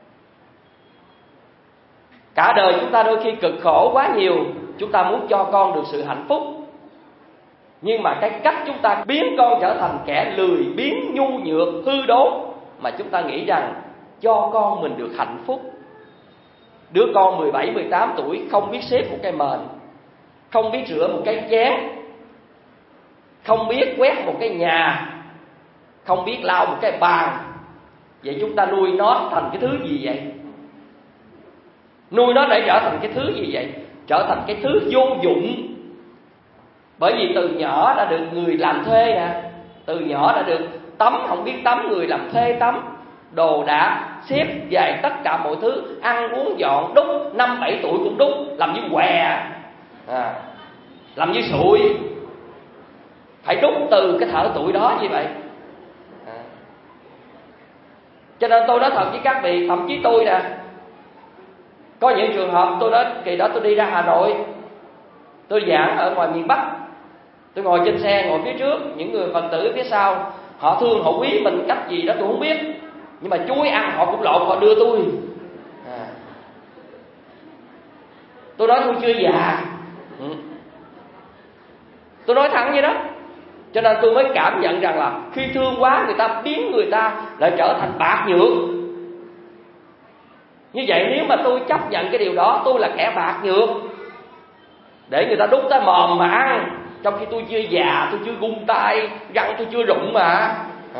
Cả đời chúng ta đôi khi cực khổ quá nhiều, chúng ta muốn cho con được sự hạnh phúc. Nhưng mà cái cách chúng ta biến con trở thành kẻ lười biếng, nhu nhược, hư đốn, mà chúng ta nghĩ rằng cho con mình được hạnh phúc. Đứa con 17, 18 tuổi không biết xếp một cái mền, không biết rửa một cái chén, không biết quét một cái nhà, không biết lau một cái bàn. Vậy chúng ta nuôi nó thành cái thứ gì vậy? Nuôi nó để trở thành cái thứ gì vậy? Trở thành cái thứ vô dụng. Bởi vì từ nhỏ đã được người làm thuê nè, từ nhỏ đã được tắm, không biết tắm, người làm thuê tắm, đồ đạc xếp về tất cả mọi thứ, ăn uống dọn đúc, 5-7 tuổi cũng đúc, làm như què, làm như sụi. Phải đúc từ cái thở tuổi đó như vậy. Cho nên tôi nói thật với các vị, thậm chí tôi nè, có những trường hợp tôi nói kỳ đó tôi đi ra Hà Nội, tôi giảng ở ngoài miền Bắc, tôi ngồi trên xe, ngồi phía trước, những người Phật tử phía sau, họ thương họ quý mình cách gì đó tôi không biết, nhưng mà chuối ăn họ cũng lộn, họ đưa tôi. Tôi nói tôi chưa già, tôi nói thẳng vậy đó. Cho nên tôi mới cảm nhận rằng là khi thương quá, người ta biến người ta lại trở thành bạc nhược. Như vậy nếu mà tôi chấp nhận cái điều đó, tôi là kẻ bạc nhược, để người ta đút tới mồm mà ăn, trong khi tôi chưa già, tôi chưa gung tay, răng tôi chưa rụng mà.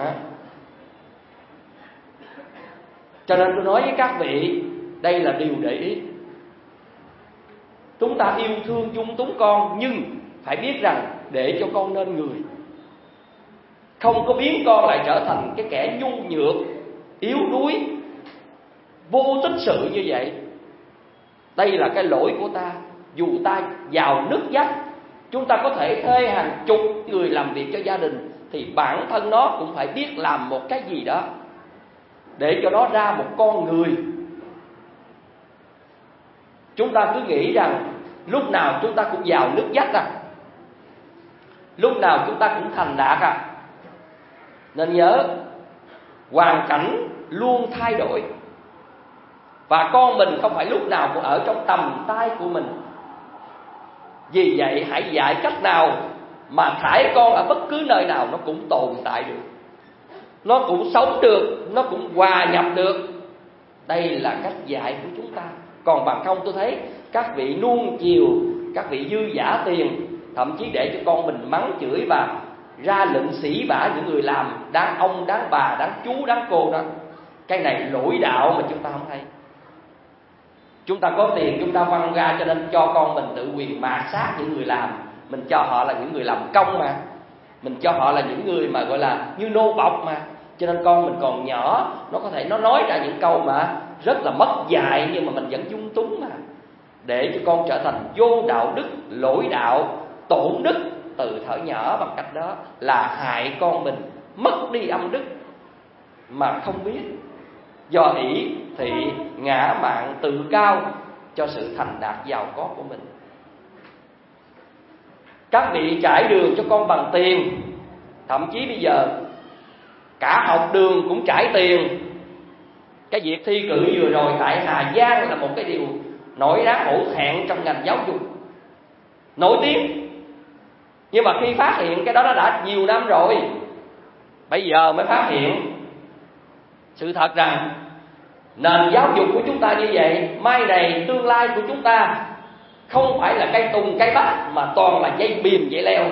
Cho nên tôi nói với các vị, đây là điều để ý. Chúng ta yêu thương dung túng con, nhưng phải biết rằng để cho con nên người, không có biến con lại trở thành cái kẻ nhu nhược, yếu đuối, vô tích sự như vậy. Đây là cái lỗi của ta. Dù ta giàu nứt vách, chúng ta có thể thuê hàng chục người làm việc cho gia đình, thì bản thân nó cũng phải biết làm một cái gì đó để cho nó ra một con người. Chúng ta cứ nghĩ rằng lúc nào chúng ta cũng giàu nứt vách lúc nào chúng ta cũng thành đạt Nên nhớ, hoàn cảnh luôn thay đổi, và con mình không phải lúc nào cũng ở trong tầm tay của mình. Vì vậy hãy dạy cách nào mà thải con ở bất cứ nơi nào nó cũng tồn tại được, nó cũng sống được, nó cũng hòa nhập được. Đây là cách dạy của chúng ta. Còn bằng không tôi thấy các vị nuông chiều, các vị dư dả tiền, thậm chí để cho con mình mắng chửi và ra lệnh sỉ vả những người làm đáng ông, đáng bà, đáng chú, đáng cô đó. Cái này lỗi đạo mà chúng ta không thấy. Chúng ta có tiền chúng ta văng ra, cho nên cho con mình tự quyền mạt sát những người làm. Mình cho họ là những người làm công mà, mình cho họ là những người mà gọi là như nô bộc mà. Cho nên con mình còn nhỏ, nó có thể nó nói ra những câu mà rất là mất dạy, nhưng mà mình vẫn dung túng mà, để cho con trở thành vô đạo đức, lỗi đạo, tổn đức từ thuở nhỏ. Bằng cách đó là hại con mình mất đi âm đức mà không biết, do ỷ thị ngã mạn tự cao cho sự thành đạt giàu có của mình. Các vị trải đường cho con bằng tiền, thậm chí bây giờ cả học đường cũng trải tiền. Cái việc thi cử vừa rồi tại Hà Giang là một cái điều nổi đáng hổ thẹn trong ngành giáo dục, nổi tiếng. Nhưng mà khi phát hiện cái đó nó đã nhiều năm rồi, bây giờ mới phát hiện sự thật rằng nền giáo dục của chúng ta như vậy, mai này tương lai của chúng ta không phải là cây tùng cây bách, mà toàn là dây bìm dây leo.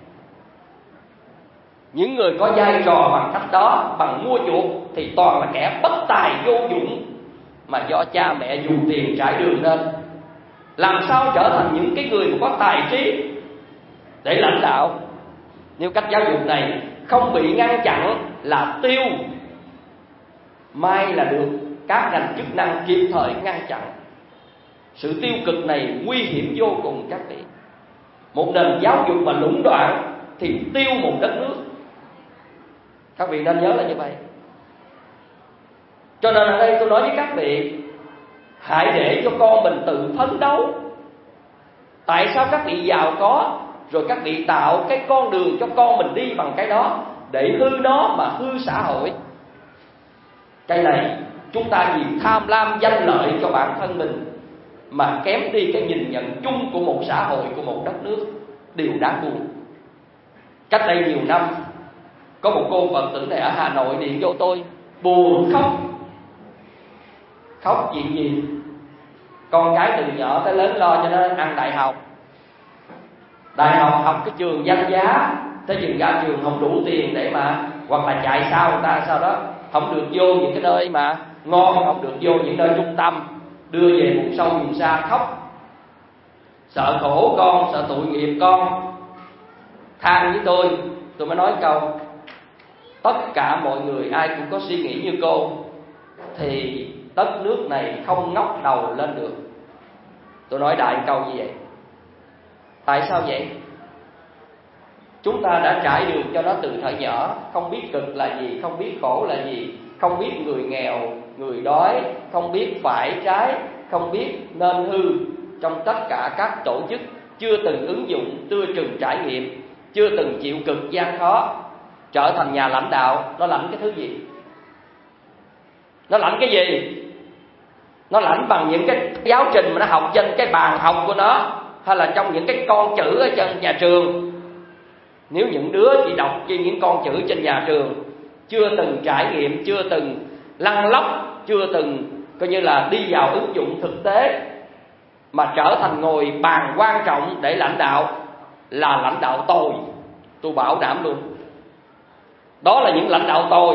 Những người có vai trò bằng cách đó, bằng mua chuộc, thì toàn là kẻ bất tài vô dụng, mà do cha mẹ dùng tiền trải đường lên. Làm sao trở thành những cái người có tài trí để lãnh đạo, nếu cách giáo dục này không bị ngăn chặn là tiêu, mai là được các ngành chức năng kịp thời ngăn chặn. Sự tiêu cực này nguy hiểm vô cùng các vị. Một nền giáo dục mà lũng đoạn thì tiêu một đất nước. Các vị nên nhớ là như vậy. Cho nên ở đây tôi nói với các vị, hãy để cho con mình tự phấn đấu. Tại sao các vị giàu có, rồi các vị tạo cái con đường cho con mình đi bằng cái đó, để hư nó mà hư xã hội. Cái này chúng ta vì tham lam danh lợi cho bản thân mình mà kém đi cái nhìn nhận chung của một xã hội, của một đất nước. Điều đáng buồn. Cách đây nhiều năm, có một cô Phật tử này ở Hà Nội điện vô tôi, buồn khóc. Khóc chuyện gì? Con gái từ nhỏ tới lớn lo cho nó ăn đại học. Đại học học cái trường danh giá, tới chừng ra trường không đủ tiền để mà, hoặc là chạy sau người ta, sau đó không được vô những cái nơi mà ngon, không được vô những nơi trung tâm, đưa về vùng sâu vùng xa khóc. Sợ khổ con, sợ tội nghiệp con, than với tôi mới nói câu: tất cả mọi người ai cũng có suy nghĩ như cô thì đất nước này không ngóc đầu lên được. Tôi nói đại câu như vậy. Tại sao vậy? Chúng ta đã trải đường cho nó từ thời nhỏ, không biết cực là gì, không biết khổ là gì, không biết người nghèo, người đói, không biết phải trái, không biết nên hư. Trong tất cả các tổ chức chưa từng ứng dụng, chưa từng trải nghiệm, chưa từng chịu cực gian khó, trở thành nhà lãnh đạo, nó lãnh cái thứ gì? Nó lãnh cái gì? Nó lãnh bằng những cái giáo trình mà nó học trên cái bàn học của nó, hay là trong những cái con chữ ở trên nhà trường? Nếu những đứa chỉ đọc những con chữ trên nhà trường, chưa từng trải nghiệm, chưa từng lăn lóc, chưa từng coi như là đi vào ứng dụng thực tế, mà trở thành ngồi bàn quan trọng để lãnh đạo, là lãnh đạo tồi. Tôi bảo đảm luôn, đó là những lãnh đạo tồi.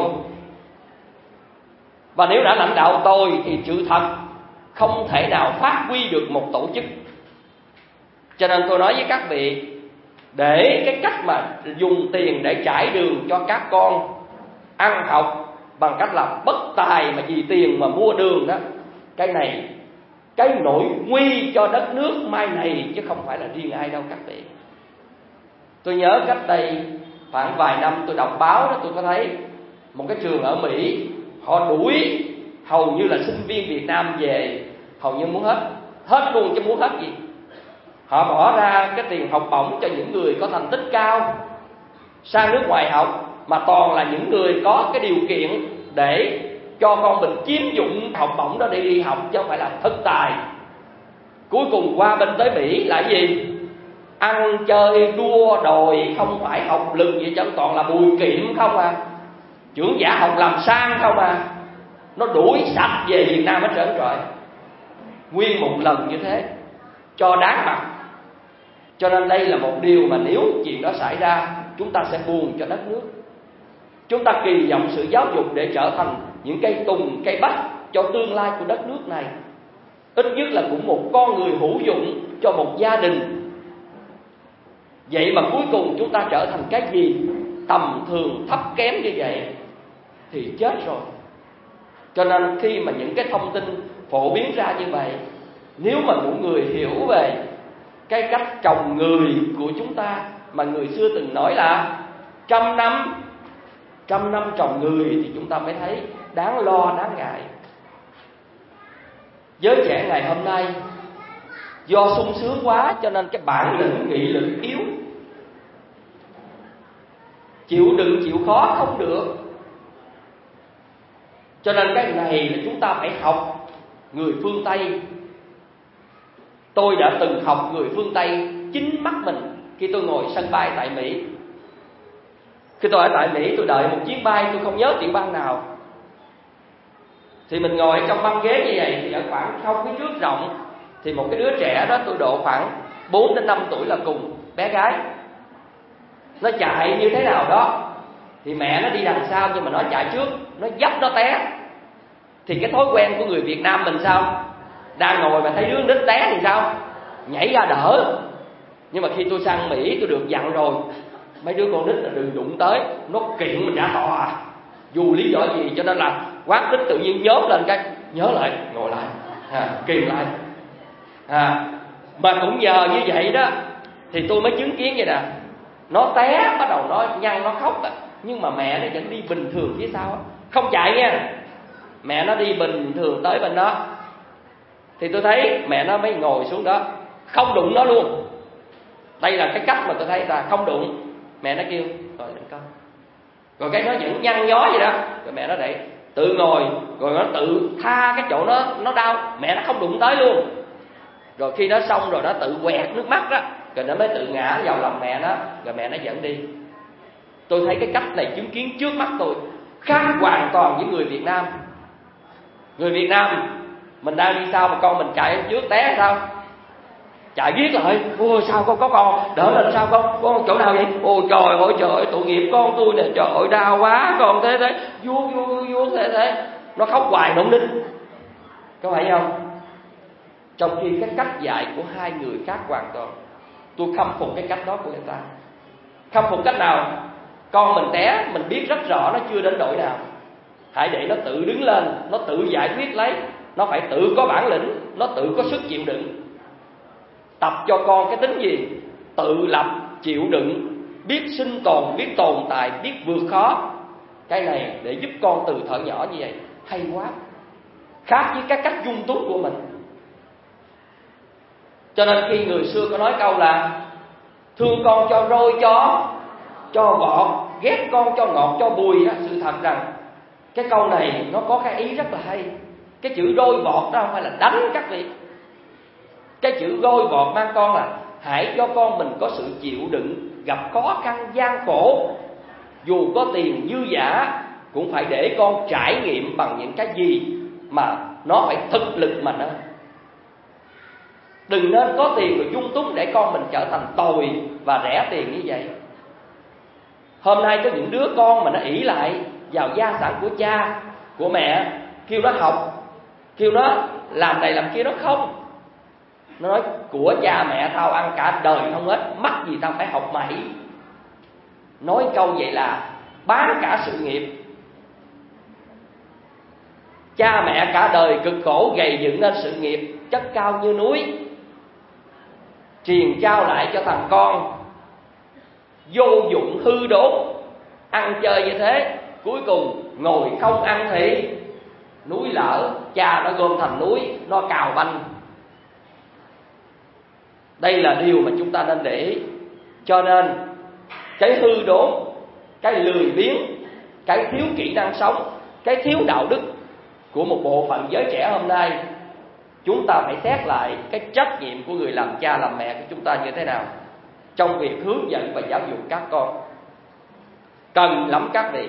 Và nếu đã lãnh đạo tồi thì sự thật không thể nào phát huy được một tổ chức. Cho nên tôi nói với các vị, để cái cách mà dùng tiền để trải đường cho các con ăn học bằng cách là bất tài mà vì tiền mà mua đường đó, cái này cái nỗi nguy cho đất nước mai này, chứ không phải là riêng ai đâu các vị. Tôi nhớ cách đây khoảng vài năm tôi đọc báo đó, tôi có thấy một cái trường ở Mỹ, họ đuổi hầu như là sinh viên Việt Nam về, hầu như muốn hết luôn chứ muốn hết gì. Họ bỏ ra cái tiền học bổng cho những người có thành tích cao sang nước ngoài học, mà toàn là những người có cái điều kiện để cho con mình chiếm dụng học bổng đó để đi học, chứ không phải là thực tài. Cuối cùng qua bên tới Mỹ là gì? Ăn chơi đua đòi, không phải học lực gì chứ toàn là bùi kiệm không à, trưởng giả học làm sang không à. Nó đuổi sạch về Việt Nam hết trơn rồi. Nguyên một lần như thế cho đáng mặt. Cho nên đây là một điều mà nếu chuyện đó xảy ra, chúng ta sẽ buồn cho đất nước. Chúng ta kỳ vọng sự giáo dục để trở thành những cây tùng, cây bách cho tương lai của đất nước này. Ít nhất là cũng một con người hữu dụng cho một gia đình. Vậy mà cuối cùng chúng ta trở thành cái gì? Tầm thường, thấp kém như vậy thì chết rồi. Cho nên khi mà những cái thông tin phổ biến ra như vậy, nếu mà mọi người hiểu về cái cách trồng người của chúng ta, mà người xưa từng nói là trăm năm trồng người, thì chúng ta mới thấy đáng lo, đáng ngại. Giới trẻ ngày hôm nay do sung sướng quá cho nên cái bản lĩnh, nghị lực yếu, chịu đựng chịu khó không được. Cho nên cái này là chúng ta phải học người phương Tây. Tôi đã từng học người phương Tây chính mắt mình khi tôi ngồi sân bay tại Mỹ. Khi tôi ở tại Mỹ, tôi đợi một chuyến bay, tôi không nhớ tiểu bang nào, thì mình ngồi trong băng ghế như vậy, thì ở khoảng không phía trước rộng, thì một cái đứa trẻ đó, tôi độ khoảng 4 đến 5 tuổi là cùng bé gái. Nó chạy như thế nào đó thì mẹ nó đi đằng sau, nhưng mà nó chạy trước, nó dấp nó té. Thì cái thói quen của người Việt Nam mình sao? Đang ngồi mà thấy đứa nít té thì sao? Nhảy ra đỡ. Nhưng mà khi tôi sang Mỹ, tôi được dặn rồi, mấy đứa con nít là đừng đụng tới, nó kiện mình ra tòa dù lý do gì. Cho nên là quán tính tự nhiên nhớ lên cái nhớ lại, ngồi lại, kìm lại. Mà cũng nhờ như vậy đó thì tôi mới chứng kiến vậy nè. Nó té, bắt đầu nó nhăn, nó khóc á, nhưng mà mẹ nó vẫn đi bình thường phía sau á, không chạy nha. Mẹ nó đi bình thường tới bên đó, thì tôi thấy mẹ nó mới ngồi xuống đó, không đụng nó luôn. Đây là cái cách mà tôi thấy là không đụng. Mẹ nó kêu rồi đừng con, rồi cái nó vẫn nhăn nhó vậy đó, rồi mẹ nó để tự ngồi, rồi nó tự tha cái chỗ nó đau, mẹ nó không đụng tới luôn. Rồi khi nó xong rồi nó tự quẹt nước mắt đó, rồi nó mới tự ngã vào lòng mẹ nó, rồi mẹ nó dẫn đi. Tôi thấy cái cách này chứng kiến trước mắt tôi khác hoàn toàn với người Việt Nam. Người Việt Nam mình đang đi sau mà con mình chạy trước té sao? Chạy viết lại, ôi sao con có con, đỡ lên sao con chỗ nào vậy? Ôi trời ơi, tội nghiệp con tôi nè, trời ơi đau quá, con thế, vuốt thế. Nó khóc hoài nó không nín. Có phải không? Trong khi cái cách dạy của hai người khác hoàn toàn. Tôi khâm phục cái cách đó của người ta. Khâm phục cách nào? Con mình té, mình biết rất rõ nó chưa đến độ nào, hãy để nó tự đứng lên, nó tự giải quyết lấy. Nó phải tự có bản lĩnh, nó tự có sức chịu đựng. Tập cho con cái tính gì? Tự lập, chịu đựng, biết sinh tồn, biết tồn tại, biết vượt khó. cái này để giúp con từ thuở nhỏ như vậy, hay quá. Khác với các cách dung túng của mình. Cho nên khi người xưa có nói câu là thương con cho roi cho ngọt, ghét con cho ngọt cho bùi đó. Sự thật rằng cái câu này nó có cái ý rất là hay. Cái chữ roi vọt đó không phải là đánh các vị. Cái chữ roi vọt mang con là hãy cho con mình có sự chịu đựng gặp khó khăn gian khổ. Dù có tiền dư dả cũng phải để con trải nghiệm bằng những cái gì mà nó phải thực lực mà nên. Đừng nên có tiền rồi dung túng để con mình trở thành tồi và rẻ tiền như vậy. Hôm nay có những đứa con mà nó ỷ lại vào gia sản của cha, của mẹ, kêu nó học, kêu nó làm này làm kia, nó không. Nó nói của cha mẹ tao ăn cả đời không hết, mắc gì tao phải học mày. Nói câu vậy là bán cả sự nghiệp. Cha mẹ cả đời cực khổ gầy dựng nên sự nghiệp chất cao như núi, truyền trao lại cho thằng con vô dụng hư đốn, ăn chơi như thế, cuối cùng ngồi không ăn thì núi lở, cha nó gom thành núi, nó cào banh. Đây là điều mà chúng ta nên để ý. Cho nên cái hư đốn, cái lười biếng, cái thiếu kỹ năng sống, cái thiếu đạo đức của một bộ phận giới trẻ hôm nay, chúng ta phải xét lại cái trách nhiệm của người làm cha làm mẹ của chúng ta như thế nào trong việc hướng dẫn và giáo dục các con. Cần lắm các vị.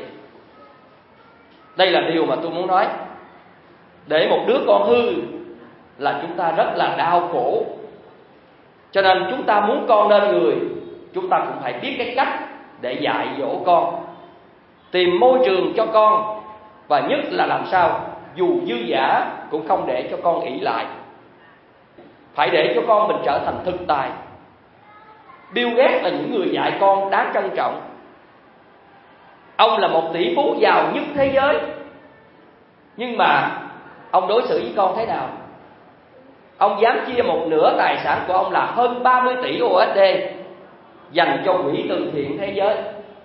Đây là điều mà tôi muốn nói. Để một đứa con hư là chúng ta rất là đau khổ. Cho nên chúng ta muốn con nên người, chúng ta cũng phải biết cái cách để dạy dỗ con, tìm môi trường cho con, và nhất là làm sao dù dư dả cũng không để cho con ỷ lại. Phải để cho con mình trở thành thực tài. Bill Gates là những người dạy con đáng trân trọng. Ông là một tỷ phú giàu nhất thế giới, nhưng mà ông đối xử với con thế nào? Ông dám chia một nửa tài sản của ông là hơn 30 tỷ USD dành cho quỹ từ thiện thế giới.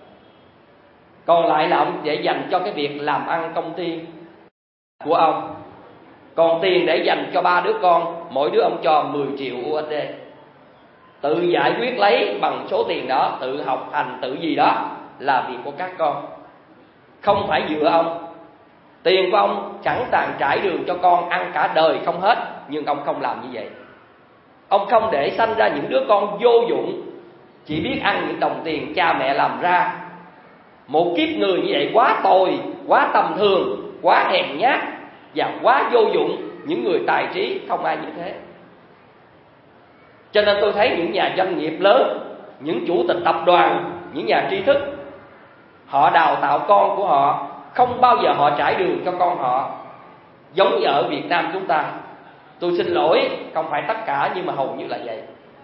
Còn lại là ông để dành cho cái việc làm ăn công ty của ông. Còn tiền để dành cho 3 đứa con, mỗi đứa ông cho 10 triệu USD. Tự giải quyết lấy bằng số tiền đó, tự học hành, tự gì đó là việc của các con, không phải dựa ông. Tiền của ông chẳng tàn trải đường cho con ăn cả đời không hết, nhưng ông không làm như vậy. Ông không để sanh ra những đứa con vô dụng, chỉ biết ăn những đồng tiền cha mẹ làm ra. Một kiếp người như vậy quá tồi, quá tầm thường, quá hèn nhát và quá vô dụng. Những người tài trí không ai như thế. Cho nên tôi thấy những nhà doanh nghiệp lớn, những chủ tịch tập đoàn, những nhà tri thức, họ đào tạo con của họ, không bao giờ họ trải đường cho con họ. Giống như ở Việt Nam chúng ta, tôi xin lỗi, không phải tất cả nhưng mà hầu như là vậy.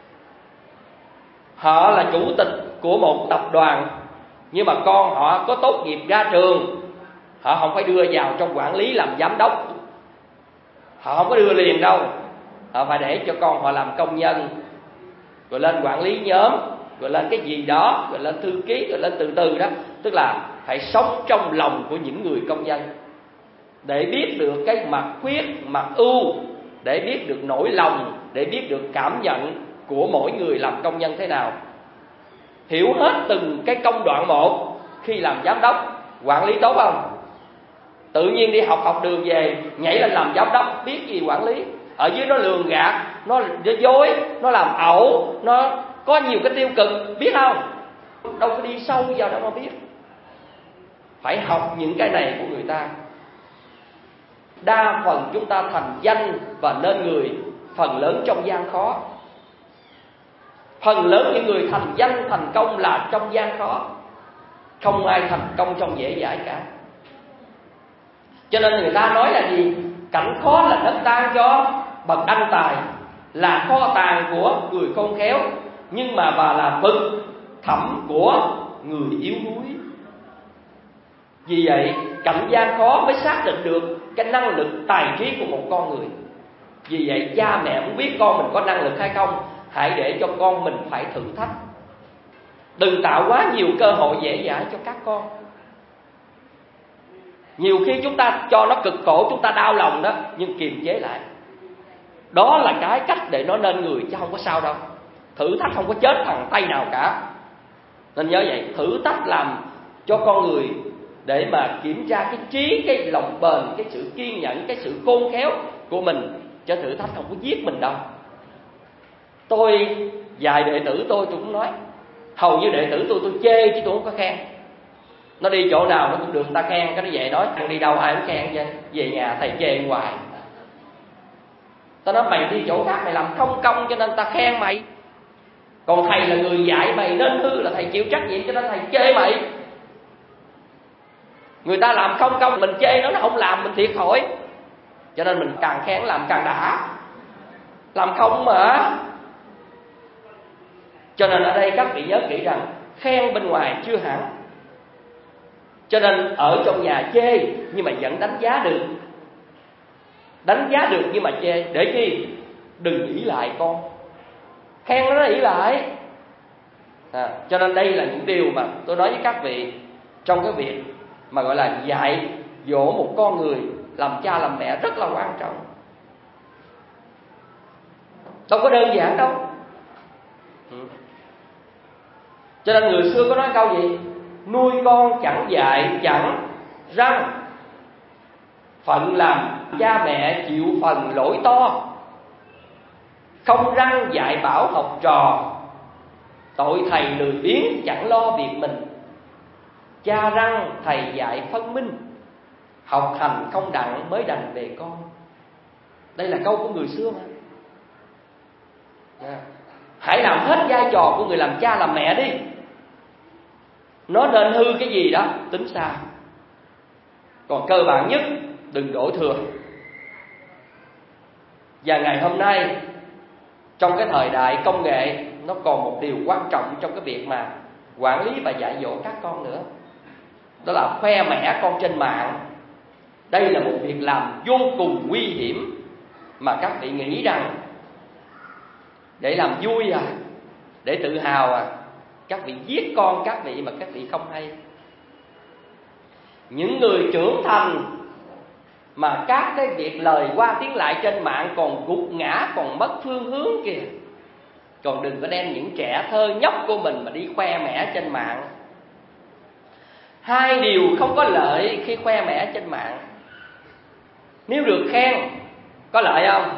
Họ là chủ tịch của một tập đoàn, nhưng mà con họ có tốt nghiệp ra trường, họ không phải đưa vào trong quản lý làm giám đốc. Họ không có đưa liền đâu. Họ phải để cho con họ làm công nhân, rồi lên quản lý nhóm, rồi lên cái gì đó, rồi lên thư ký, rồi lên từ từ đó. Tức là phải sống trong lòng của những người công nhân, để biết được cái mặt khuyết, mặt ưu, để biết được nỗi lòng, để biết được cảm nhận của mỗi người làm công nhân thế nào. Hiểu hết từng cái công đoạn một. Khi làm giám đốc, quản lý tốt không? Tự nhiên đi học đường về, nhảy lên làm giám đốc, biết gì quản lý. Ở dưới nó lường gạt, nó dối, nó làm ẩu, nó có nhiều cái tiêu cực, biết không? Đâu có đi sâu vào đâu mà biết. Phải học những cái này của người ta. Đa phần chúng ta thành danh và nên người, phần lớn trong gian khó. Phần lớn những người thành danh, thành công là trong gian khó. Không ai thành công trong dễ dãi cả. Cho nên người ta nói là gì? Cảnh khó là đất đai cho bậc anh tài, là kho tàng của người khôn khéo, nhưng mà bà là vực thẳm của người yếu đuối. Vì vậy cảnh gian khó mới xác định được cái năng lực tài trí của một con người. Vì vậy cha mẹ muốn biết con mình có năng lực hay không, hãy để cho con mình phải thử thách. Đừng tạo quá nhiều cơ hội dễ dãi cho các con. Nhiều khi chúng ta cho nó cực khổ, chúng ta đau lòng đó, nhưng kiềm chế lại. Đó là cái cách để nó nên người, chứ không có sao đâu. Thử thách không có chết thằng Tây nào cả. Nên nhớ vậy, thử thách làm cho con người để mà kiểm tra cái trí, cái lòng bền, cái sự kiên nhẫn, cái sự khôn khéo của mình. Chứ thử thách không có giết mình đâu. Tôi, vài đệ tử tôi cũng nói, hầu như đệ tử tôi chê chứ tôi không có khen. Nó đi chỗ nào nó cũng được người ta khen, cái nó về nói thằng đi đâu ai cũng khen chứ. Về nhà thầy chê hoài. Tao nói mày đi chỗ khác mày làm không công cho nên ta khen mày. Còn thầy là người dạy mày nên hư, là thầy chịu trách nhiệm cho nên thầy chê mày. Người ta làm không công mình chê nó không làm mình thiệt thòi. Cho nên mình càng khen làm càng đã. Làm không mà. Cho nên ở đây các vị nhớ kỹ rằng khen bên ngoài chưa hẳn. Cho nên ở trong nhà chê nhưng mà vẫn đánh giá được. Đánh giá được nhưng mà chê. Để chi? Đừng ỷ lại con. Khen nó ỷ lại. Cho nên đây là những điều mà tôi nói với các vị trong cái việc mà gọi là dạy dỗ một con người làm cha làm mẹ rất là quan trọng. Đâu có đơn giản đâu. Cho nên người xưa có nói câu gì? Nuôi con chẳng dạy chẳng răng, phận làm cha mẹ chịu phần lỗi to. Không răng dạy bảo học trò, tội thầy lười biếng chẳng lo việc mình. Cha răng thầy dạy phân minh, học hành không đặng mới đành về con. Đây là câu của người xưa mà. Hãy làm hết vai trò của người làm cha làm mẹ đi. Nó nên hư cái gì đó tính sao. Còn cơ bản nhất đừng đổ thừa. Và ngày hôm nay trong cái thời đại công nghệ, nó còn một điều quan trọng trong cái việc mà quản lý và dạy dỗ các con nữa. Đó là khoe mẽ con trên mạng. Đây là một việc làm vô cùng nguy hiểm. Mà các vị nghĩ rằng để làm vui để tự hào các vị giết con các vị mà các vị không hay. Những người trưởng thành mà các cái việc lời qua tiếng lại trên mạng còn gục ngã, còn mất phương hướng kìa. Còn đừng có đem những trẻ thơ nhóc của mình mà đi khoe mẽ trên mạng. Hai điều không có lợi khi khoe mẽ trên mạng. Nếu được khen có lợi không?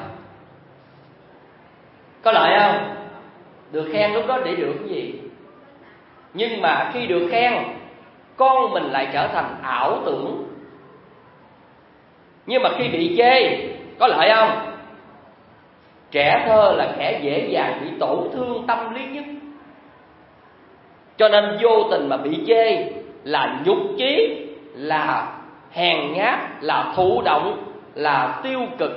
Có lợi không? Được khen lúc đó để được cái gì? Nhưng mà khi được khen, con mình lại trở thành ảo tưởng. Nhưng mà khi bị chê, có lợi không? Trẻ thơ là kẻ dễ dàng bị tổn thương tâm lý nhất. Cho nên vô tình mà bị chê là nhục chí, là hèn nhát, là thụ động, là tiêu cực.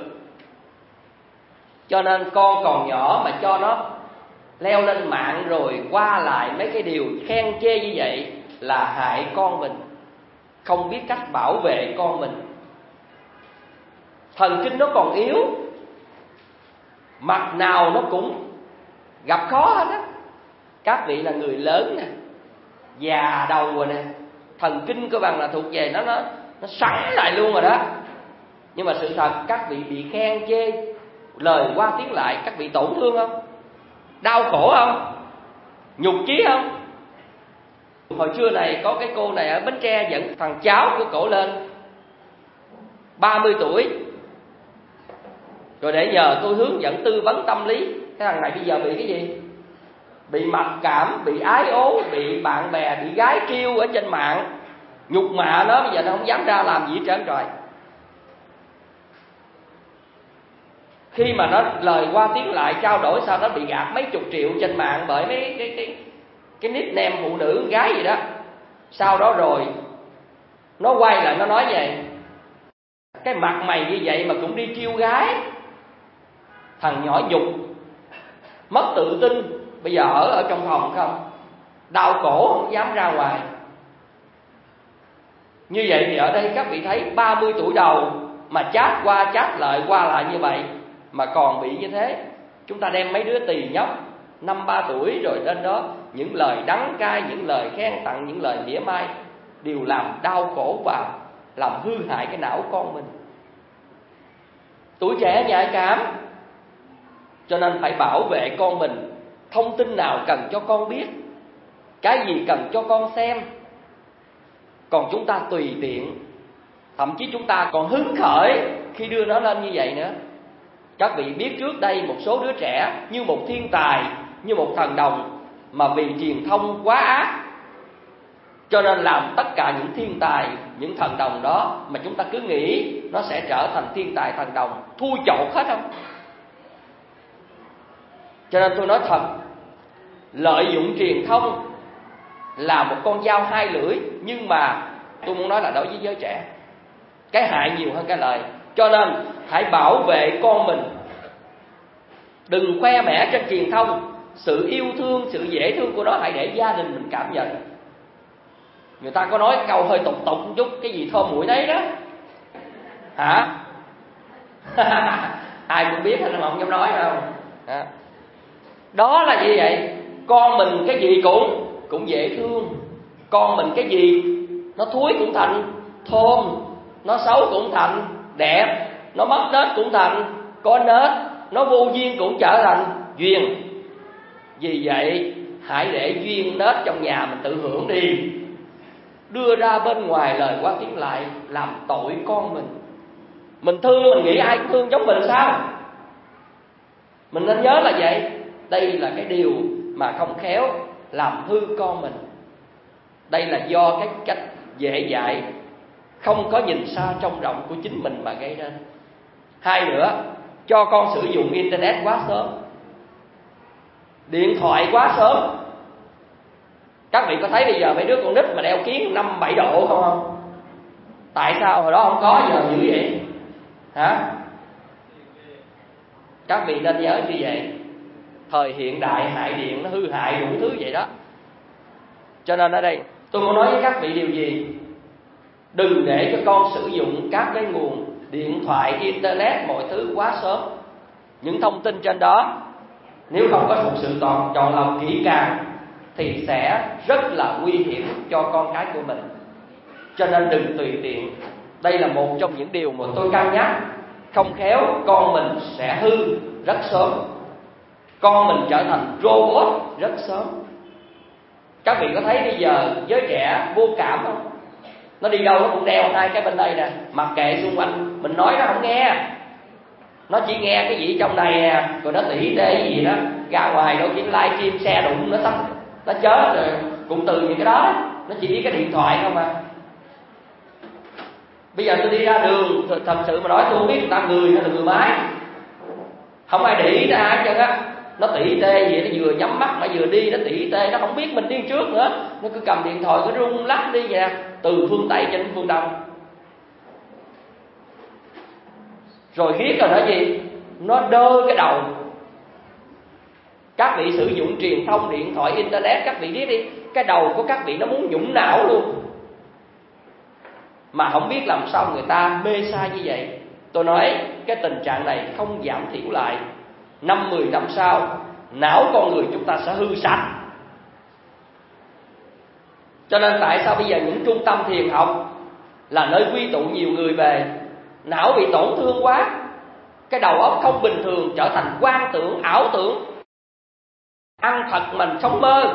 Cho nên con còn nhỏ mà cho nó leo lên mạng rồi qua lại mấy cái điều khen chê như vậy là hại con mình, không biết cách bảo vệ con mình. Thần kinh nó còn yếu, mặt nào nó cũng gặp khó hết á. Các vị là người lớn nè, già đầu rồi nè, thần kinh cơ bản là thuộc về nó sẵn lại luôn rồi đó. Nhưng mà sự thật các vị bị khen chê, lời qua tiếng lại, các vị tổn thương không? Đau khổ không? Nhục chí không? Hồi trưa này có cái cô này ở Bến Tre dẫn thằng cháu của cổ lên 30 tuổi rồi để nhờ tôi hướng dẫn tư vấn tâm lý. Cái thằng này bây giờ bị cái gì? Bị mặc cảm, bị ái ố, bị bạn bè, bị gái trêu ở trên mạng, nhục mạ nó, bây giờ nó không dám ra làm gì hết trơn rồi. Khi mà nó lời qua tiếng lại trao đổi, sao nó bị gạt mấy chục triệu trên mạng bởi mấy cái nickname phụ nữ gái gì đó. Sau đó rồi nó quay lại nó nói vậy: cái mặt mày như vậy mà cũng đi trêu gái. Thằng nhỏ nhục, mất tự tin, bây giờ ở trong phòng không, đau khổ không dám ra ngoài. Như vậy thì ở đây các vị thấy 30 tuổi đầu mà chat qua chat lại qua lại như vậy mà còn bị như thế. Chúng ta đem mấy đứa tỳ nhóc 5-3 tuổi rồi lên đó, những lời đắng cay, những lời khen tặng, những lời mỉa mai đều làm đau khổ và làm hư hại cái não con mình. Tuổi trẻ nhạy cảm, cho nên phải bảo vệ con mình. Thông tin nào cần cho con biết, cái gì cần cho con xem. Còn chúng ta tùy tiện, thậm chí chúng ta còn hứng khởi khi đưa nó lên như vậy nữa. Các vị biết trước đây một số đứa trẻ như một thiên tài, như một thần đồng, mà vì truyền thông quá ác, cho nên làm tất cả những thiên tài, những thần đồng đó mà chúng ta cứ nghĩ nó sẽ trở thành thiên tài thần đồng, thui chột hết không? Cho nên tôi nói thật, lợi dụng truyền thông là một con dao hai lưỡi, nhưng mà tôi muốn nói là đối với giới trẻ, cái hại nhiều hơn cái lợi. Cho nên hãy bảo vệ con mình, đừng khoe mẽ trên truyền thông. Sự yêu thương, sự dễ thương của nó hãy để gia đình mình cảm nhận. Người ta có nói câu hơi tục tục một chút, cái gì thơm mũi đấy đó hả? Ai cũng biết mà không dám nói đâu. Đó là gì vậy? Con mình cái gì cũng dễ thương. Con mình cái gì nó thúi cũng thành thơm, nó xấu cũng thành đẹp, nó mất nết cũng thành có nết, nó vô duyên cũng trở thành duyên. Vì vậy hãy để duyên nết trong nhà mình tự hưởng đi. Đưa ra bên ngoài lời quá tiếng lại làm tội con mình. Mình thương, mình nghĩ ai cũng thương giống mình sao? Mình nên nhớ là vậy. Đây là cái điều mà không khéo làm hư con mình. Đây là do cái cách dễ dãi, không có nhìn xa trông rộng của chính mình mà gây nên. Hai nữa, cho con sử dụng internet quá sớm, điện thoại quá sớm. Các vị có thấy bây giờ mấy đứa con nít mà đeo kiến 5-7 độ không? Tại sao hồi đó không có, giờ dữ vậy? Hả? Các vị nên nhớ như vậy. Thời hiện đại hại điện, nó hư hại đủ thứ vậy đó. Cho nên ở đây tôi muốn nói với các vị điều gì? Đừng để cho con sử dụng các cái nguồn điện thoại, internet, mọi thứ quá sớm. Những thông tin trên đó nếu không có một sự chọn lọc kỹ càng thì sẽ rất là nguy hiểm cho con cái của mình. Cho nên đừng tùy tiện. Đây là một trong những điều mà tôi cân nhắc. Không khéo con mình sẽ hư rất sớm, con mình trở thành robot rất sớm. Các vị có thấy bây giờ giới trẻ vô cảm không? Nó đi đâu nó cũng đeo hai cái bên đây nè, mặc kệ xung quanh, mình nói nó không nghe. Nó chỉ nghe cái gì trong này nè, rồi nó tỉ tê gì đó, ra ngoài đâu chỉ live stream xe đụng nó tắt, nó chết rồi. Cũng từ những cái đó, nó chỉ biết cái điện thoại không à. Bây giờ tôi đi ra đường, thật sự mà nói tôi không biết người ta người hay là người máy, không ai để ý ra hết trơn á. Nó tỉ tê gì, nó vừa nhắm mắt mà vừa đi, nó tỉ tê, nó không biết mình đi trước nữa. Nó cứ cầm điện thoại, cứ rung lắc đi vậy nè, từ phương Tây cho đến phương Đông. Rồi biết rồi đó gì? Nó đơ cái đầu. Các vị sử dụng truyền thông, điện thoại, internet, các vị biết đi, cái đầu của các vị nó muốn nhũng não luôn. Mà không biết làm sao người ta mê sai như vậy. Tôi nói cái tình trạng này không giảm thiểu lại, 5-10 năm sau não con người chúng ta sẽ hư sạch. Cho nên tại sao bây giờ những trung tâm thiền học là nơi quy tụ nhiều người về? Não bị tổn thương quá, cái đầu óc không bình thường, trở thành quan tưởng, ảo tưởng, ăn thật mình sống mơ.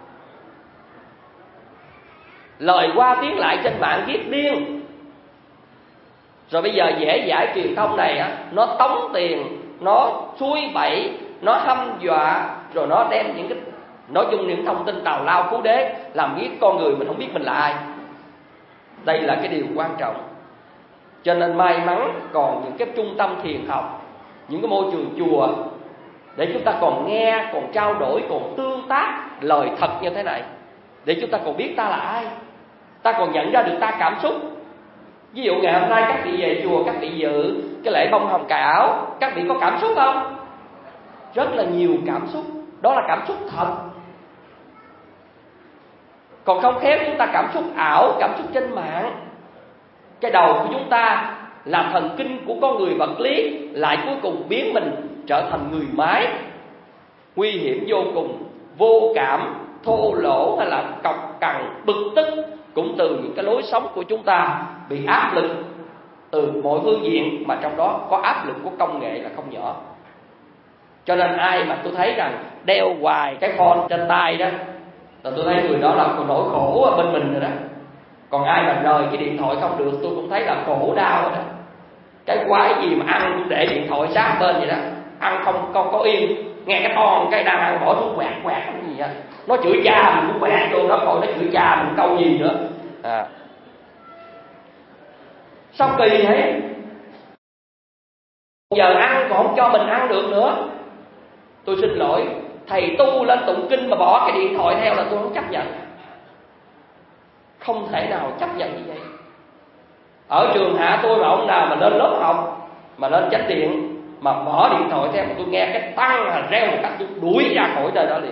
Lời qua tiếng lại trên mạng viết điên. Rồi bây giờ dễ dãi truyền thông này á, nó tống tiền, nó suối bẫy, nó hăm dọa, rồi nó đem những cái, nói chung những thông tin tào lao phú đế, làm biết con người mình không biết mình là ai. Đây là cái điều quan trọng. Cho nên may mắn còn những cái trung tâm thiền học, những cái môi trường chùa, để chúng ta còn nghe, còn trao đổi, còn tương tác lời thật như thế này, để chúng ta còn biết ta là ai, ta còn nhận ra được ta cảm xúc. Ví dụ ngày hôm nay các vị về chùa, các vị dự cái lễ bông hồng cà áo, các vị có cảm xúc không? Rất là nhiều cảm xúc. Đó là cảm xúc thật. Còn không khéo chúng ta cảm xúc ảo, cảm xúc trên mạng. Cái đầu của chúng ta là thần kinh của con người vật lý, lại cuối cùng biến mình trở thành người máy, nguy hiểm vô cùng, vô cảm, thô lỗ hay là cọc cằn, bực tức, cũng từ những cái lối sống của chúng ta bị áp lực từ mọi phương diện, mà trong đó có áp lực của công nghệ là không nhỏ. Cho nên ai mà tôi thấy rằng đeo hoài cái phone trên tay đó là tôi thấy người đó là nỗi khổ ở bên mình rồi đó. Còn ai mà rời cái điện thoại không được, tôi cũng thấy là khổ đau rồi đó. Cái quái gì mà ăn cũng để điện thoại sát bên vậy đó, ăn không có yên, nghe cái con cái đang ăn bỏ xuống quẹt cái gì á, nó chửi cha mình cũng quẹt luôn đó, coi nó chửi cha mình câu gì nữa sao kỳ thế. Giờ ăn còn không cho mình ăn được nữa. Tôi xin lỗi, thầy tu lên tụng kinh mà bỏ cái điện thoại theo là tôi không chấp nhận. Không thể nào chấp nhận như vậy. Ở trường hạ tôi mà ông nào mà lên lớp học, mà lên chánh điện mà bỏ điện thoại theo, mà tôi nghe cái tăng reo một cách tôi đuổi ra khỏi nơi đó liền.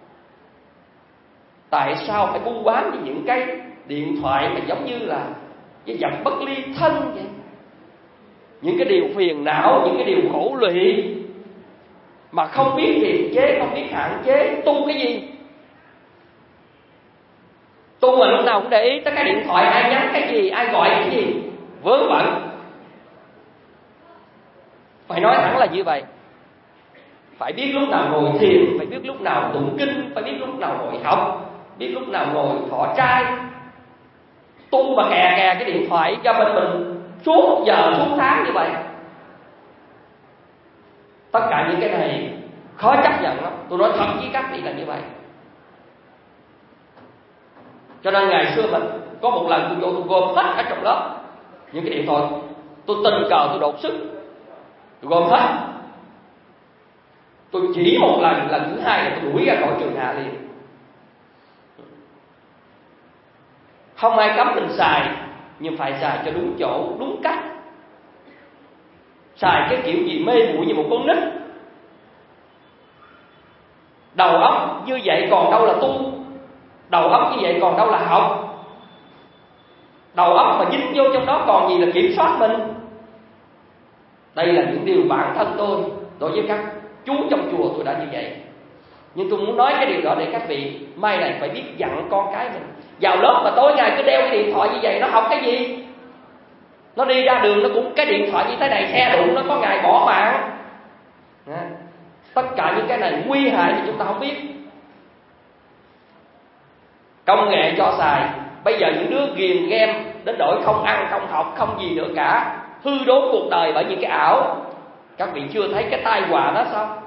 Tại sao phải bu bám với những cái điện thoại mà giống như là cái vật bất ly thân vậy? Những cái điều phiền não, những cái điều khổ lụy mà không biết kiềm chế, không biết hạn chế, tu cái gì? Tu mà lúc nào cũng để ý tới cái điện thoại, ai nhắn cái gì, ai gọi cái gì, vớ vẩn. Phải nói thẳng là như vậy. Phải biết lúc nào ngồi thiền, phải biết lúc nào tụng kinh, phải biết lúc nào ngồi học, biết lúc nào ngồi thọ trai. Tu mà kè cái điện thoại cho mình suốt giờ, suốt tháng như vậy, tất cả những cái này khó chấp nhận lắm. Tôi nói thật với các vị là như vậy. Cho nên ngày xưa mình có một lần tôi vô tôi gom hết ở trong lớp những cái điện thoại, tôi tình cờ tôi đột sức, tôi gom hết. Tôi chỉ một lần thứ hai là tôi đuổi ra khỏi trường hạ liền. Không ai cấm mình xài, nhưng phải xài cho đúng chỗ, đúng cách. Xài cái kiểu gì mê muội như một con nít. Đầu óc như vậy còn đâu là tu. Đầu óc như vậy còn đâu là học. Đầu óc mà dính vô trong đó còn gì là kiểm soát mình. Đây là những điều bản thân tôi đối với các chú trong chùa tôi đã như vậy. Nhưng tôi muốn nói cái điều đó để các vị mai này phải biết dặn con cái mình. Vào lớp mà tối ngày cứ đeo cái điện thoại như vậy, nó học cái gì? Nó đi ra đường nó cũng cái điện thoại như thế này, xe đụng nó có ngày bỏ mạng. Tất cả những cái này nguy hại thì chúng ta không biết. Công nghệ cho xài, bây giờ những đứa ghiền game đến đổi không ăn, không học, không gì nữa cả, hư đốn cuộc đời bởi những cái ảo. Các vị chưa thấy cái tai họa đó sao?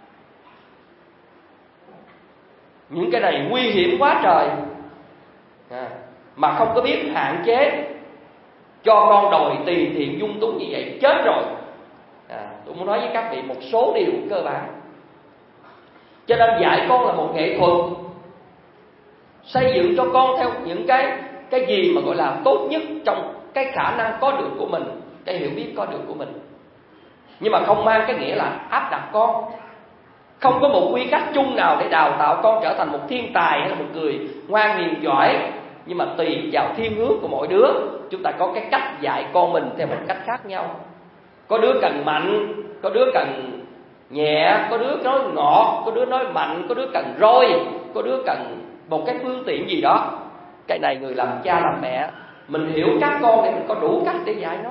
Những cái này nguy hiểm quá trời. Mà không có biết hạn chế, cho con đòi tiền thiện dung túng như vậy chết rồi. Tôi muốn nói với các vị một số điều cơ bản. Cho nên dạy con là một nghệ thuật, xây dựng cho con theo những cái gì mà gọi là tốt nhất trong cái khả năng có được của mình, cái hiểu biết có được của mình. Nhưng mà không mang cái nghĩa là áp đặt con. Không có một quy cách chung nào để đào tạo con trở thành một thiên tài hay là một người ngoan hiền giỏi. Nhưng mà tùy vào thiên hướng của mỗi đứa, chúng ta có cái cách dạy con mình theo một cách khác nhau. Có đứa cần mạnh, có đứa cần nhẹ, có đứa nói ngọt, có đứa nói mạnh, có đứa cần roi, có đứa cần một cái phương tiện gì đó. Cái này người làm cha làm mẹ mình hiểu các con để mình có đủ cách để dạy nó.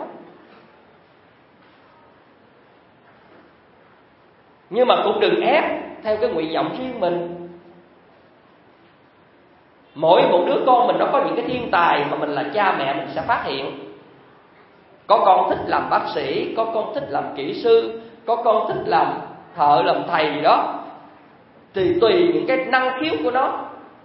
Nhưng mà cũng đừng ép theo cái nguyện vọng riêng mình. Mỗi một đứa con mình nó có những cái thiên tài mà mình là cha mẹ mình sẽ phát hiện. Có con thích làm bác sĩ, có con thích làm kỹ sư, có con thích làm thợ, làm thầy gì đó. Thì tùy những cái năng khiếu của nó.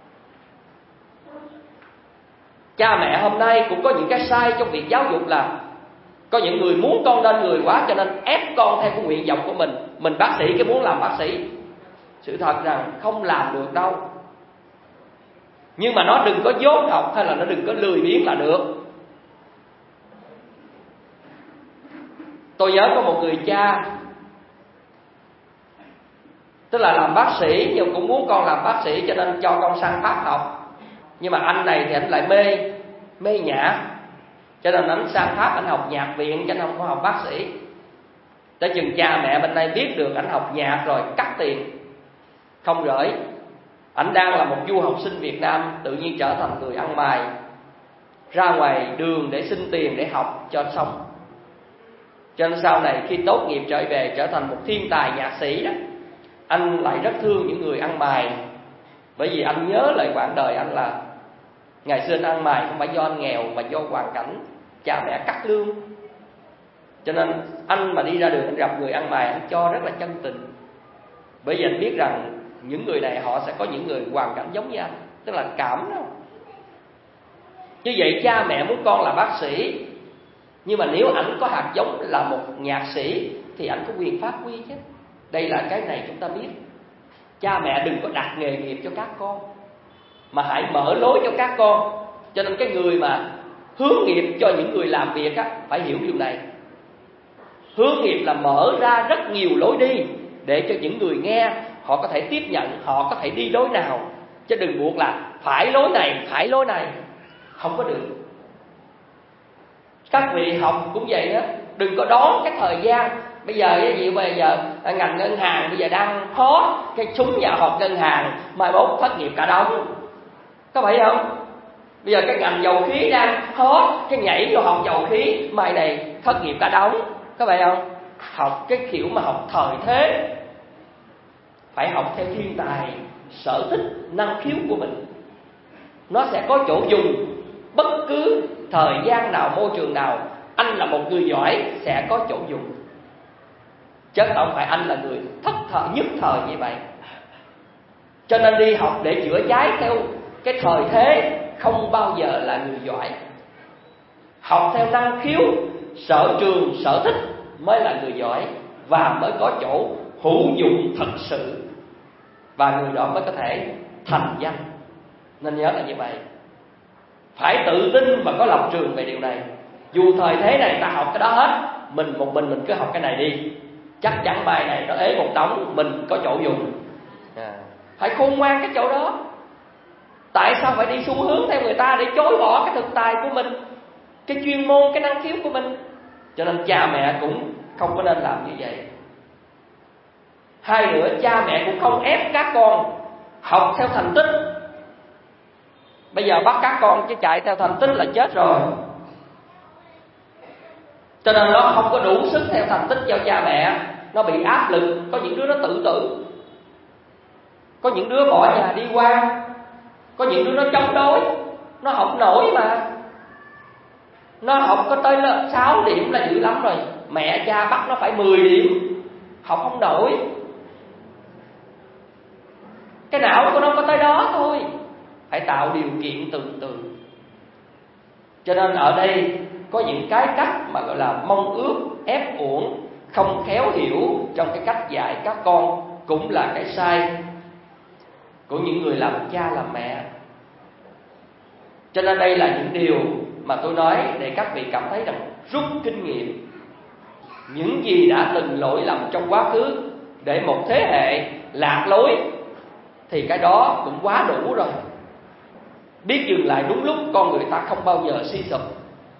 Cha mẹ hôm nay cũng có những cái sai trong việc giáo dục là có những người muốn con nên người quá, cho nên ép con theo cái nguyện vọng của mình. Mình bác sĩ cái muốn làm bác sĩ. Sự thật rằng không làm được đâu. Nhưng mà nó đừng có dốt học hay là nó đừng có lười biếng là được. Tôi nhớ có một người cha, tức là làm bác sĩ nhưng cũng muốn con làm bác sĩ, cho nên cho con sang Pháp học. Nhưng mà anh này thì anh lại mê nhạc, cho nên anh sang Pháp anh học nhạc viện, cho nên không có học bác sĩ. Tới chừng cha mẹ bên đây biết được anh học nhạc rồi cắt tiền, không gửi. Anh đang là một du học sinh Việt Nam, tự nhiên trở thành người ăn mày, ra ngoài đường để xin tiền để học cho sống. Cho nên sau này khi tốt nghiệp trở về trở thành một thiên tài nhạc sĩ đó, anh lại rất thương những người ăn mày. Bởi vì anh nhớ lại quãng đời anh là ngày xưa anh ăn mày không phải do anh nghèo mà do hoàn cảnh cha mẹ cắt lương. Cho nên anh mà đi ra đường anh gặp người ăn mày anh cho rất là chân tình. Bởi vì anh biết rằng những người này họ sẽ có những người hoàn cảnh giống như anh, tức là cảm đó. Như vậy cha mẹ muốn con là bác sĩ, nhưng mà nếu ảnh có hạt giống là một nhạc sĩ thì ảnh có quyền phát huy chứ. Đây là cái này chúng ta biết. Cha mẹ đừng có đặt nghề nghiệp cho các con, mà hãy mở lối cho các con. Cho nên cái người mà hướng nghiệp cho những người làm việc á, phải hiểu điều này. Hướng nghiệp là mở ra rất nhiều lối đi để cho những người nghe họ có thể tiếp nhận, họ có thể đi lối nào. Chứ đừng buộc là phải lối này, phải lối này, không có được. Các vị học cũng vậy đó, đừng có đón cái thời gian. Bây giờ ngành ngân hàng bây giờ đang hot, cái súng vào học ngân hàng, mai mốt thất nghiệp cả đống. Có phải không? Bây giờ cái ngành dầu khí đang hot, cái nhảy vô học dầu khí, mai này thất nghiệp cả đống. Có phải không? Học cái kiểu mà học thời thế, phải học theo thiên tài, sở thích, năng khiếu của mình. Nó sẽ có chỗ dùng bất cứ thời gian nào, môi trường nào. Anh là một người giỏi sẽ có chỗ dùng, chứ không phải anh là người thất thời nhất thời như vậy. Cho nên đi học để chữa cháy theo cái thời thế không bao giờ là người giỏi. Học theo năng khiếu, sở trường, sở thích mới là người giỏi, và mới có chỗ hữu dụng thật sự, và người đó mới có thể thành danh. Nên nhớ là như vậy. Phải tự tin và có lập trường về điều này. Dù thời thế này ta học cái đó hết, mình một mình cứ học cái này đi, chắc chắn bài này nó ế một đống, mình có chỗ dùng. Phải khôn ngoan cái chỗ đó. Tại sao phải đi xu hướng theo người ta để chối bỏ cái thực tài của mình, cái chuyên môn, cái năng khiếu của mình? Cho nên cha mẹ cũng không có nên làm như vậy. Hai nữa, cha mẹ cũng không ép các con học theo thành tích. Bây giờ bắt các con chứ chạy theo thành tích là chết rồi. Cho nên nó không có đủ sức theo thành tích cho cha mẹ, nó bị áp lực. Có những đứa nó tự tử, có những đứa bỏ nhà đi qua, có những đứa nó chống đối, nó học nổi mà. Nó học có tới 6 điểm là dữ lắm rồi, mẹ cha bắt nó phải 10 điểm, học không nổi. Cái não của nó có tới đó thôi. Phải tạo điều kiện từ từ. Cho nên ở đây có những cái cách mà gọi là mong ước, ép uổng, không khéo hiểu trong cái cách dạy các con, cũng là cái sai của những người làm cha làm mẹ. Cho nên đây là những điều mà tôi nói để các vị cảm thấy rằng rút kinh nghiệm. Những gì đã từng lỗi lầm trong quá khứ để một thế hệ lạc lối thì cái đó cũng quá đủ rồi. Biết dừng lại đúng lúc, con người ta không bao giờ suy sụp.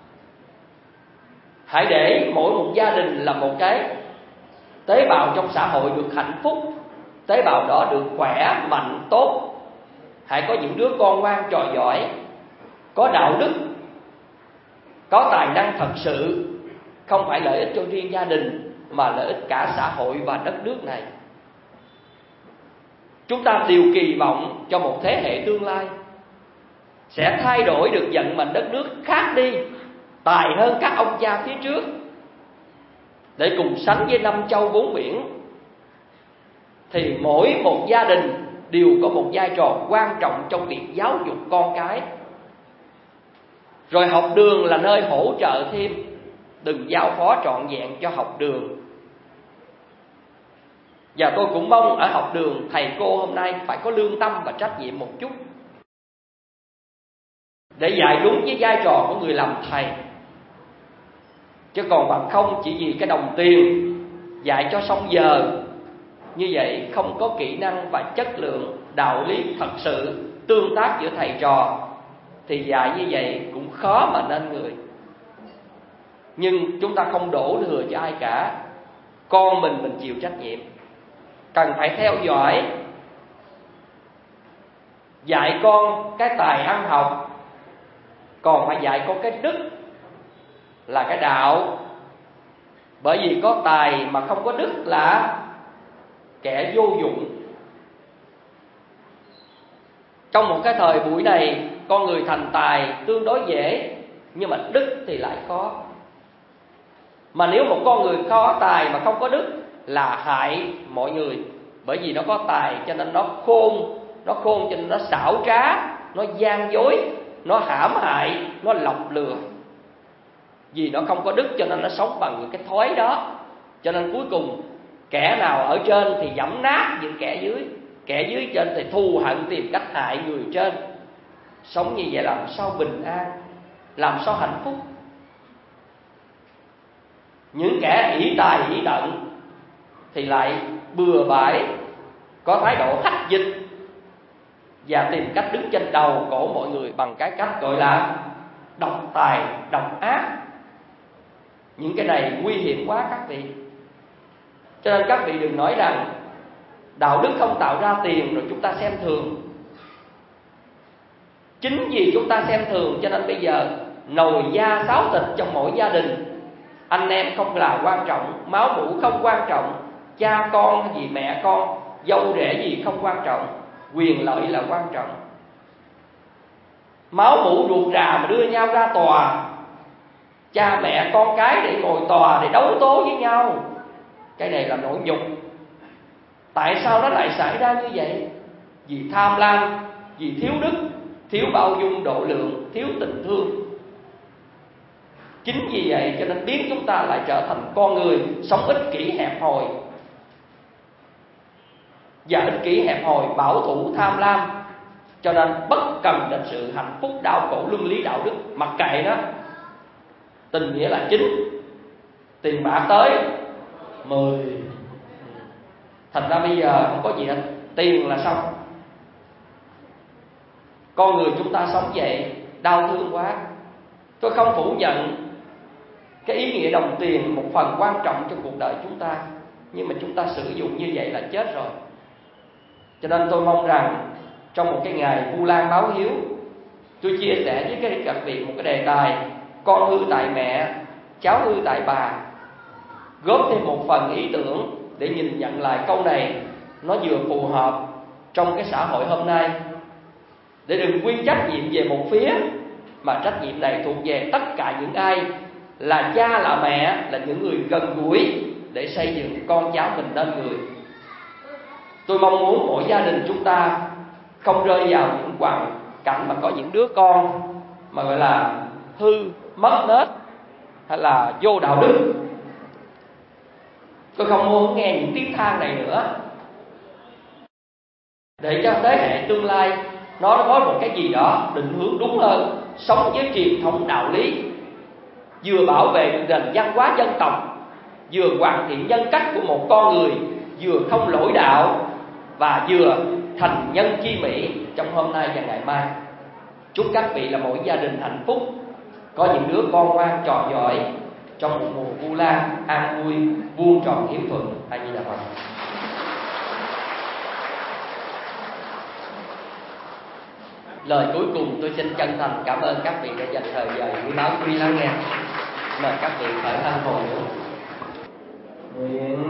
Hãy để mỗi một gia đình là một cái tế bào trong xã hội được hạnh phúc, tế bào đó được khỏe, mạnh, tốt. Hãy có những đứa con ngoan trò giỏi, có đạo đức, có tài năng thật sự, không phải lợi ích cho riêng gia đình mà lợi ích cả xã hội và đất nước này. Chúng ta đều kỳ vọng cho một thế hệ tương lai sẽ thay đổi được vận mệnh đất nước khác đi, tài hơn các ông cha phía trước, để cùng sánh với 5 châu 4 biển. Thì mỗi một gia đình đều có một vai trò quan trọng trong việc giáo dục con cái. Rồi học đường là nơi hỗ trợ thêm, đừng giao phó trọn vẹn cho học đường. Và tôi cũng mong ở học đường thầy cô hôm nay phải có lương tâm và trách nhiệm một chút, để dạy đúng với vai trò của người làm thầy. Chứ còn bằng không chỉ vì cái đồng tiền dạy cho xong giờ, như vậy không có kỹ năng và chất lượng đạo lý thật sự tương tác giữa thầy trò, thì dạy như vậy cũng khó mà nên người. Nhưng chúng ta không đổ thừa cho ai cả, con mình chịu trách nhiệm. Cần phải theo dõi, dạy con cái tài ăn học, còn phải dạy con cái đức là cái đạo. Bởi vì có tài mà không có đức là kẻ vô dụng. Trong một cái thời buổi này, con người thành tài tương đối dễ, nhưng mà đức thì lại khó. Mà nếu một con người có tài mà không có đức là hại mọi người. Bởi vì nó có tài cho nên nó khôn cho nên nó xảo trá, nó gian dối, nó hãm hại, nó lọc lừa. Vì nó không có đức cho nên nó sống bằng những cái thói đó. Cho nên cuối cùng kẻ nào ở trên thì giẫm nát những kẻ dưới, kẻ dưới trên thì thù hận tìm cách hại người trên. Sống như vậy làm sao bình an, làm sao hạnh phúc? Những kẻ ỷ tài ỷ tận thì lại bừa bãi, có thái độ hách dịch và tìm cách đứng trên đầu cổ mọi người bằng cái cách gọi là độc tài, độc ác. Những cái này nguy hiểm quá các vị. Cho nên các vị đừng nói rằng đạo đức không tạo ra tiền rồi chúng ta xem thường. Chính vì chúng ta xem thường cho nên bây giờ nồi da sáo thịt trong mỗi gia đình, anh em không là quan trọng, máu mủ không quan trọng, cha con gì mẹ con, dâu rể gì không quan trọng, quyền lợi là quan trọng. Máu mủ ruột rà mà đưa nhau ra tòa, cha mẹ con cái để ngồi tòa để đấu tố với nhau, cái này là nỗi nhục. Tại sao nó lại xảy ra như vậy? Vì tham lam, vì thiếu đức, thiếu bao dung độ lượng, thiếu tình thương. Chính vì vậy cho nên biến chúng ta lại trở thành con người sống ích kỷ hẹp hòi. Và ích kỷ hẹp hòi, bảo thủ tham lam, cho nên bất cần đến sự hạnh phúc đau khổ luân lý đạo đức, mặc kệ nó. Tình nghĩa là chính, tiền bạc tới 10. Thành ra bây giờ không có gì hết, tiền là xong. Con người chúng ta sống vậy đau thương quá. Tôi không phủ nhận cái ý nghĩa đồng tiền một phần quan trọng trong cuộc đời chúng ta, nhưng mà chúng ta sử dụng như vậy là chết rồi. Cho nên tôi mong rằng trong một cái ngày Vu Lan báo hiếu, tôi chia sẻ với các vị một cái đề tài con hư tại mẹ, cháu hư tại bà, góp thêm một phần ý tưởng để nhìn nhận lại câu này nó vừa phù hợp trong cái xã hội hôm nay, để đừng quy trách nhiệm về một phía, mà trách nhiệm này thuộc về tất cả những ai là cha là mẹ, là những người gần gũi để xây dựng con cháu mình nên người. Tôi mong muốn mỗi gia đình chúng ta không rơi vào những hoàn cảnh mà có những đứa con mà gọi là hư, mất nết hay là vô đạo đức. Tôi không muốn nghe những tiếng than này nữa, để cho thế hệ tương lai nó có một cái gì đó định hướng đúng hơn, sống với truyền thống đạo lý, vừa bảo vệ được nền văn hóa dân tộc, vừa hoàn thiện nhân cách của một con người, vừa không lỗi đạo và vừa thành nhân chi mỹ trong hôm nay và ngày mai. Chúc các vị là mỗi gia đình hạnh phúc, có những đứa con ngoan trò giỏi trong một mùa Vu Lan an vui, vuông tròn hiếu thuận. A Di Đà Phật. Lời cuối cùng tôi xin chân thành cảm ơn các vị đã dành thời giờ quý báu quý lắng nghe. Mời các vị khởi thân hồi hướng. Nguyện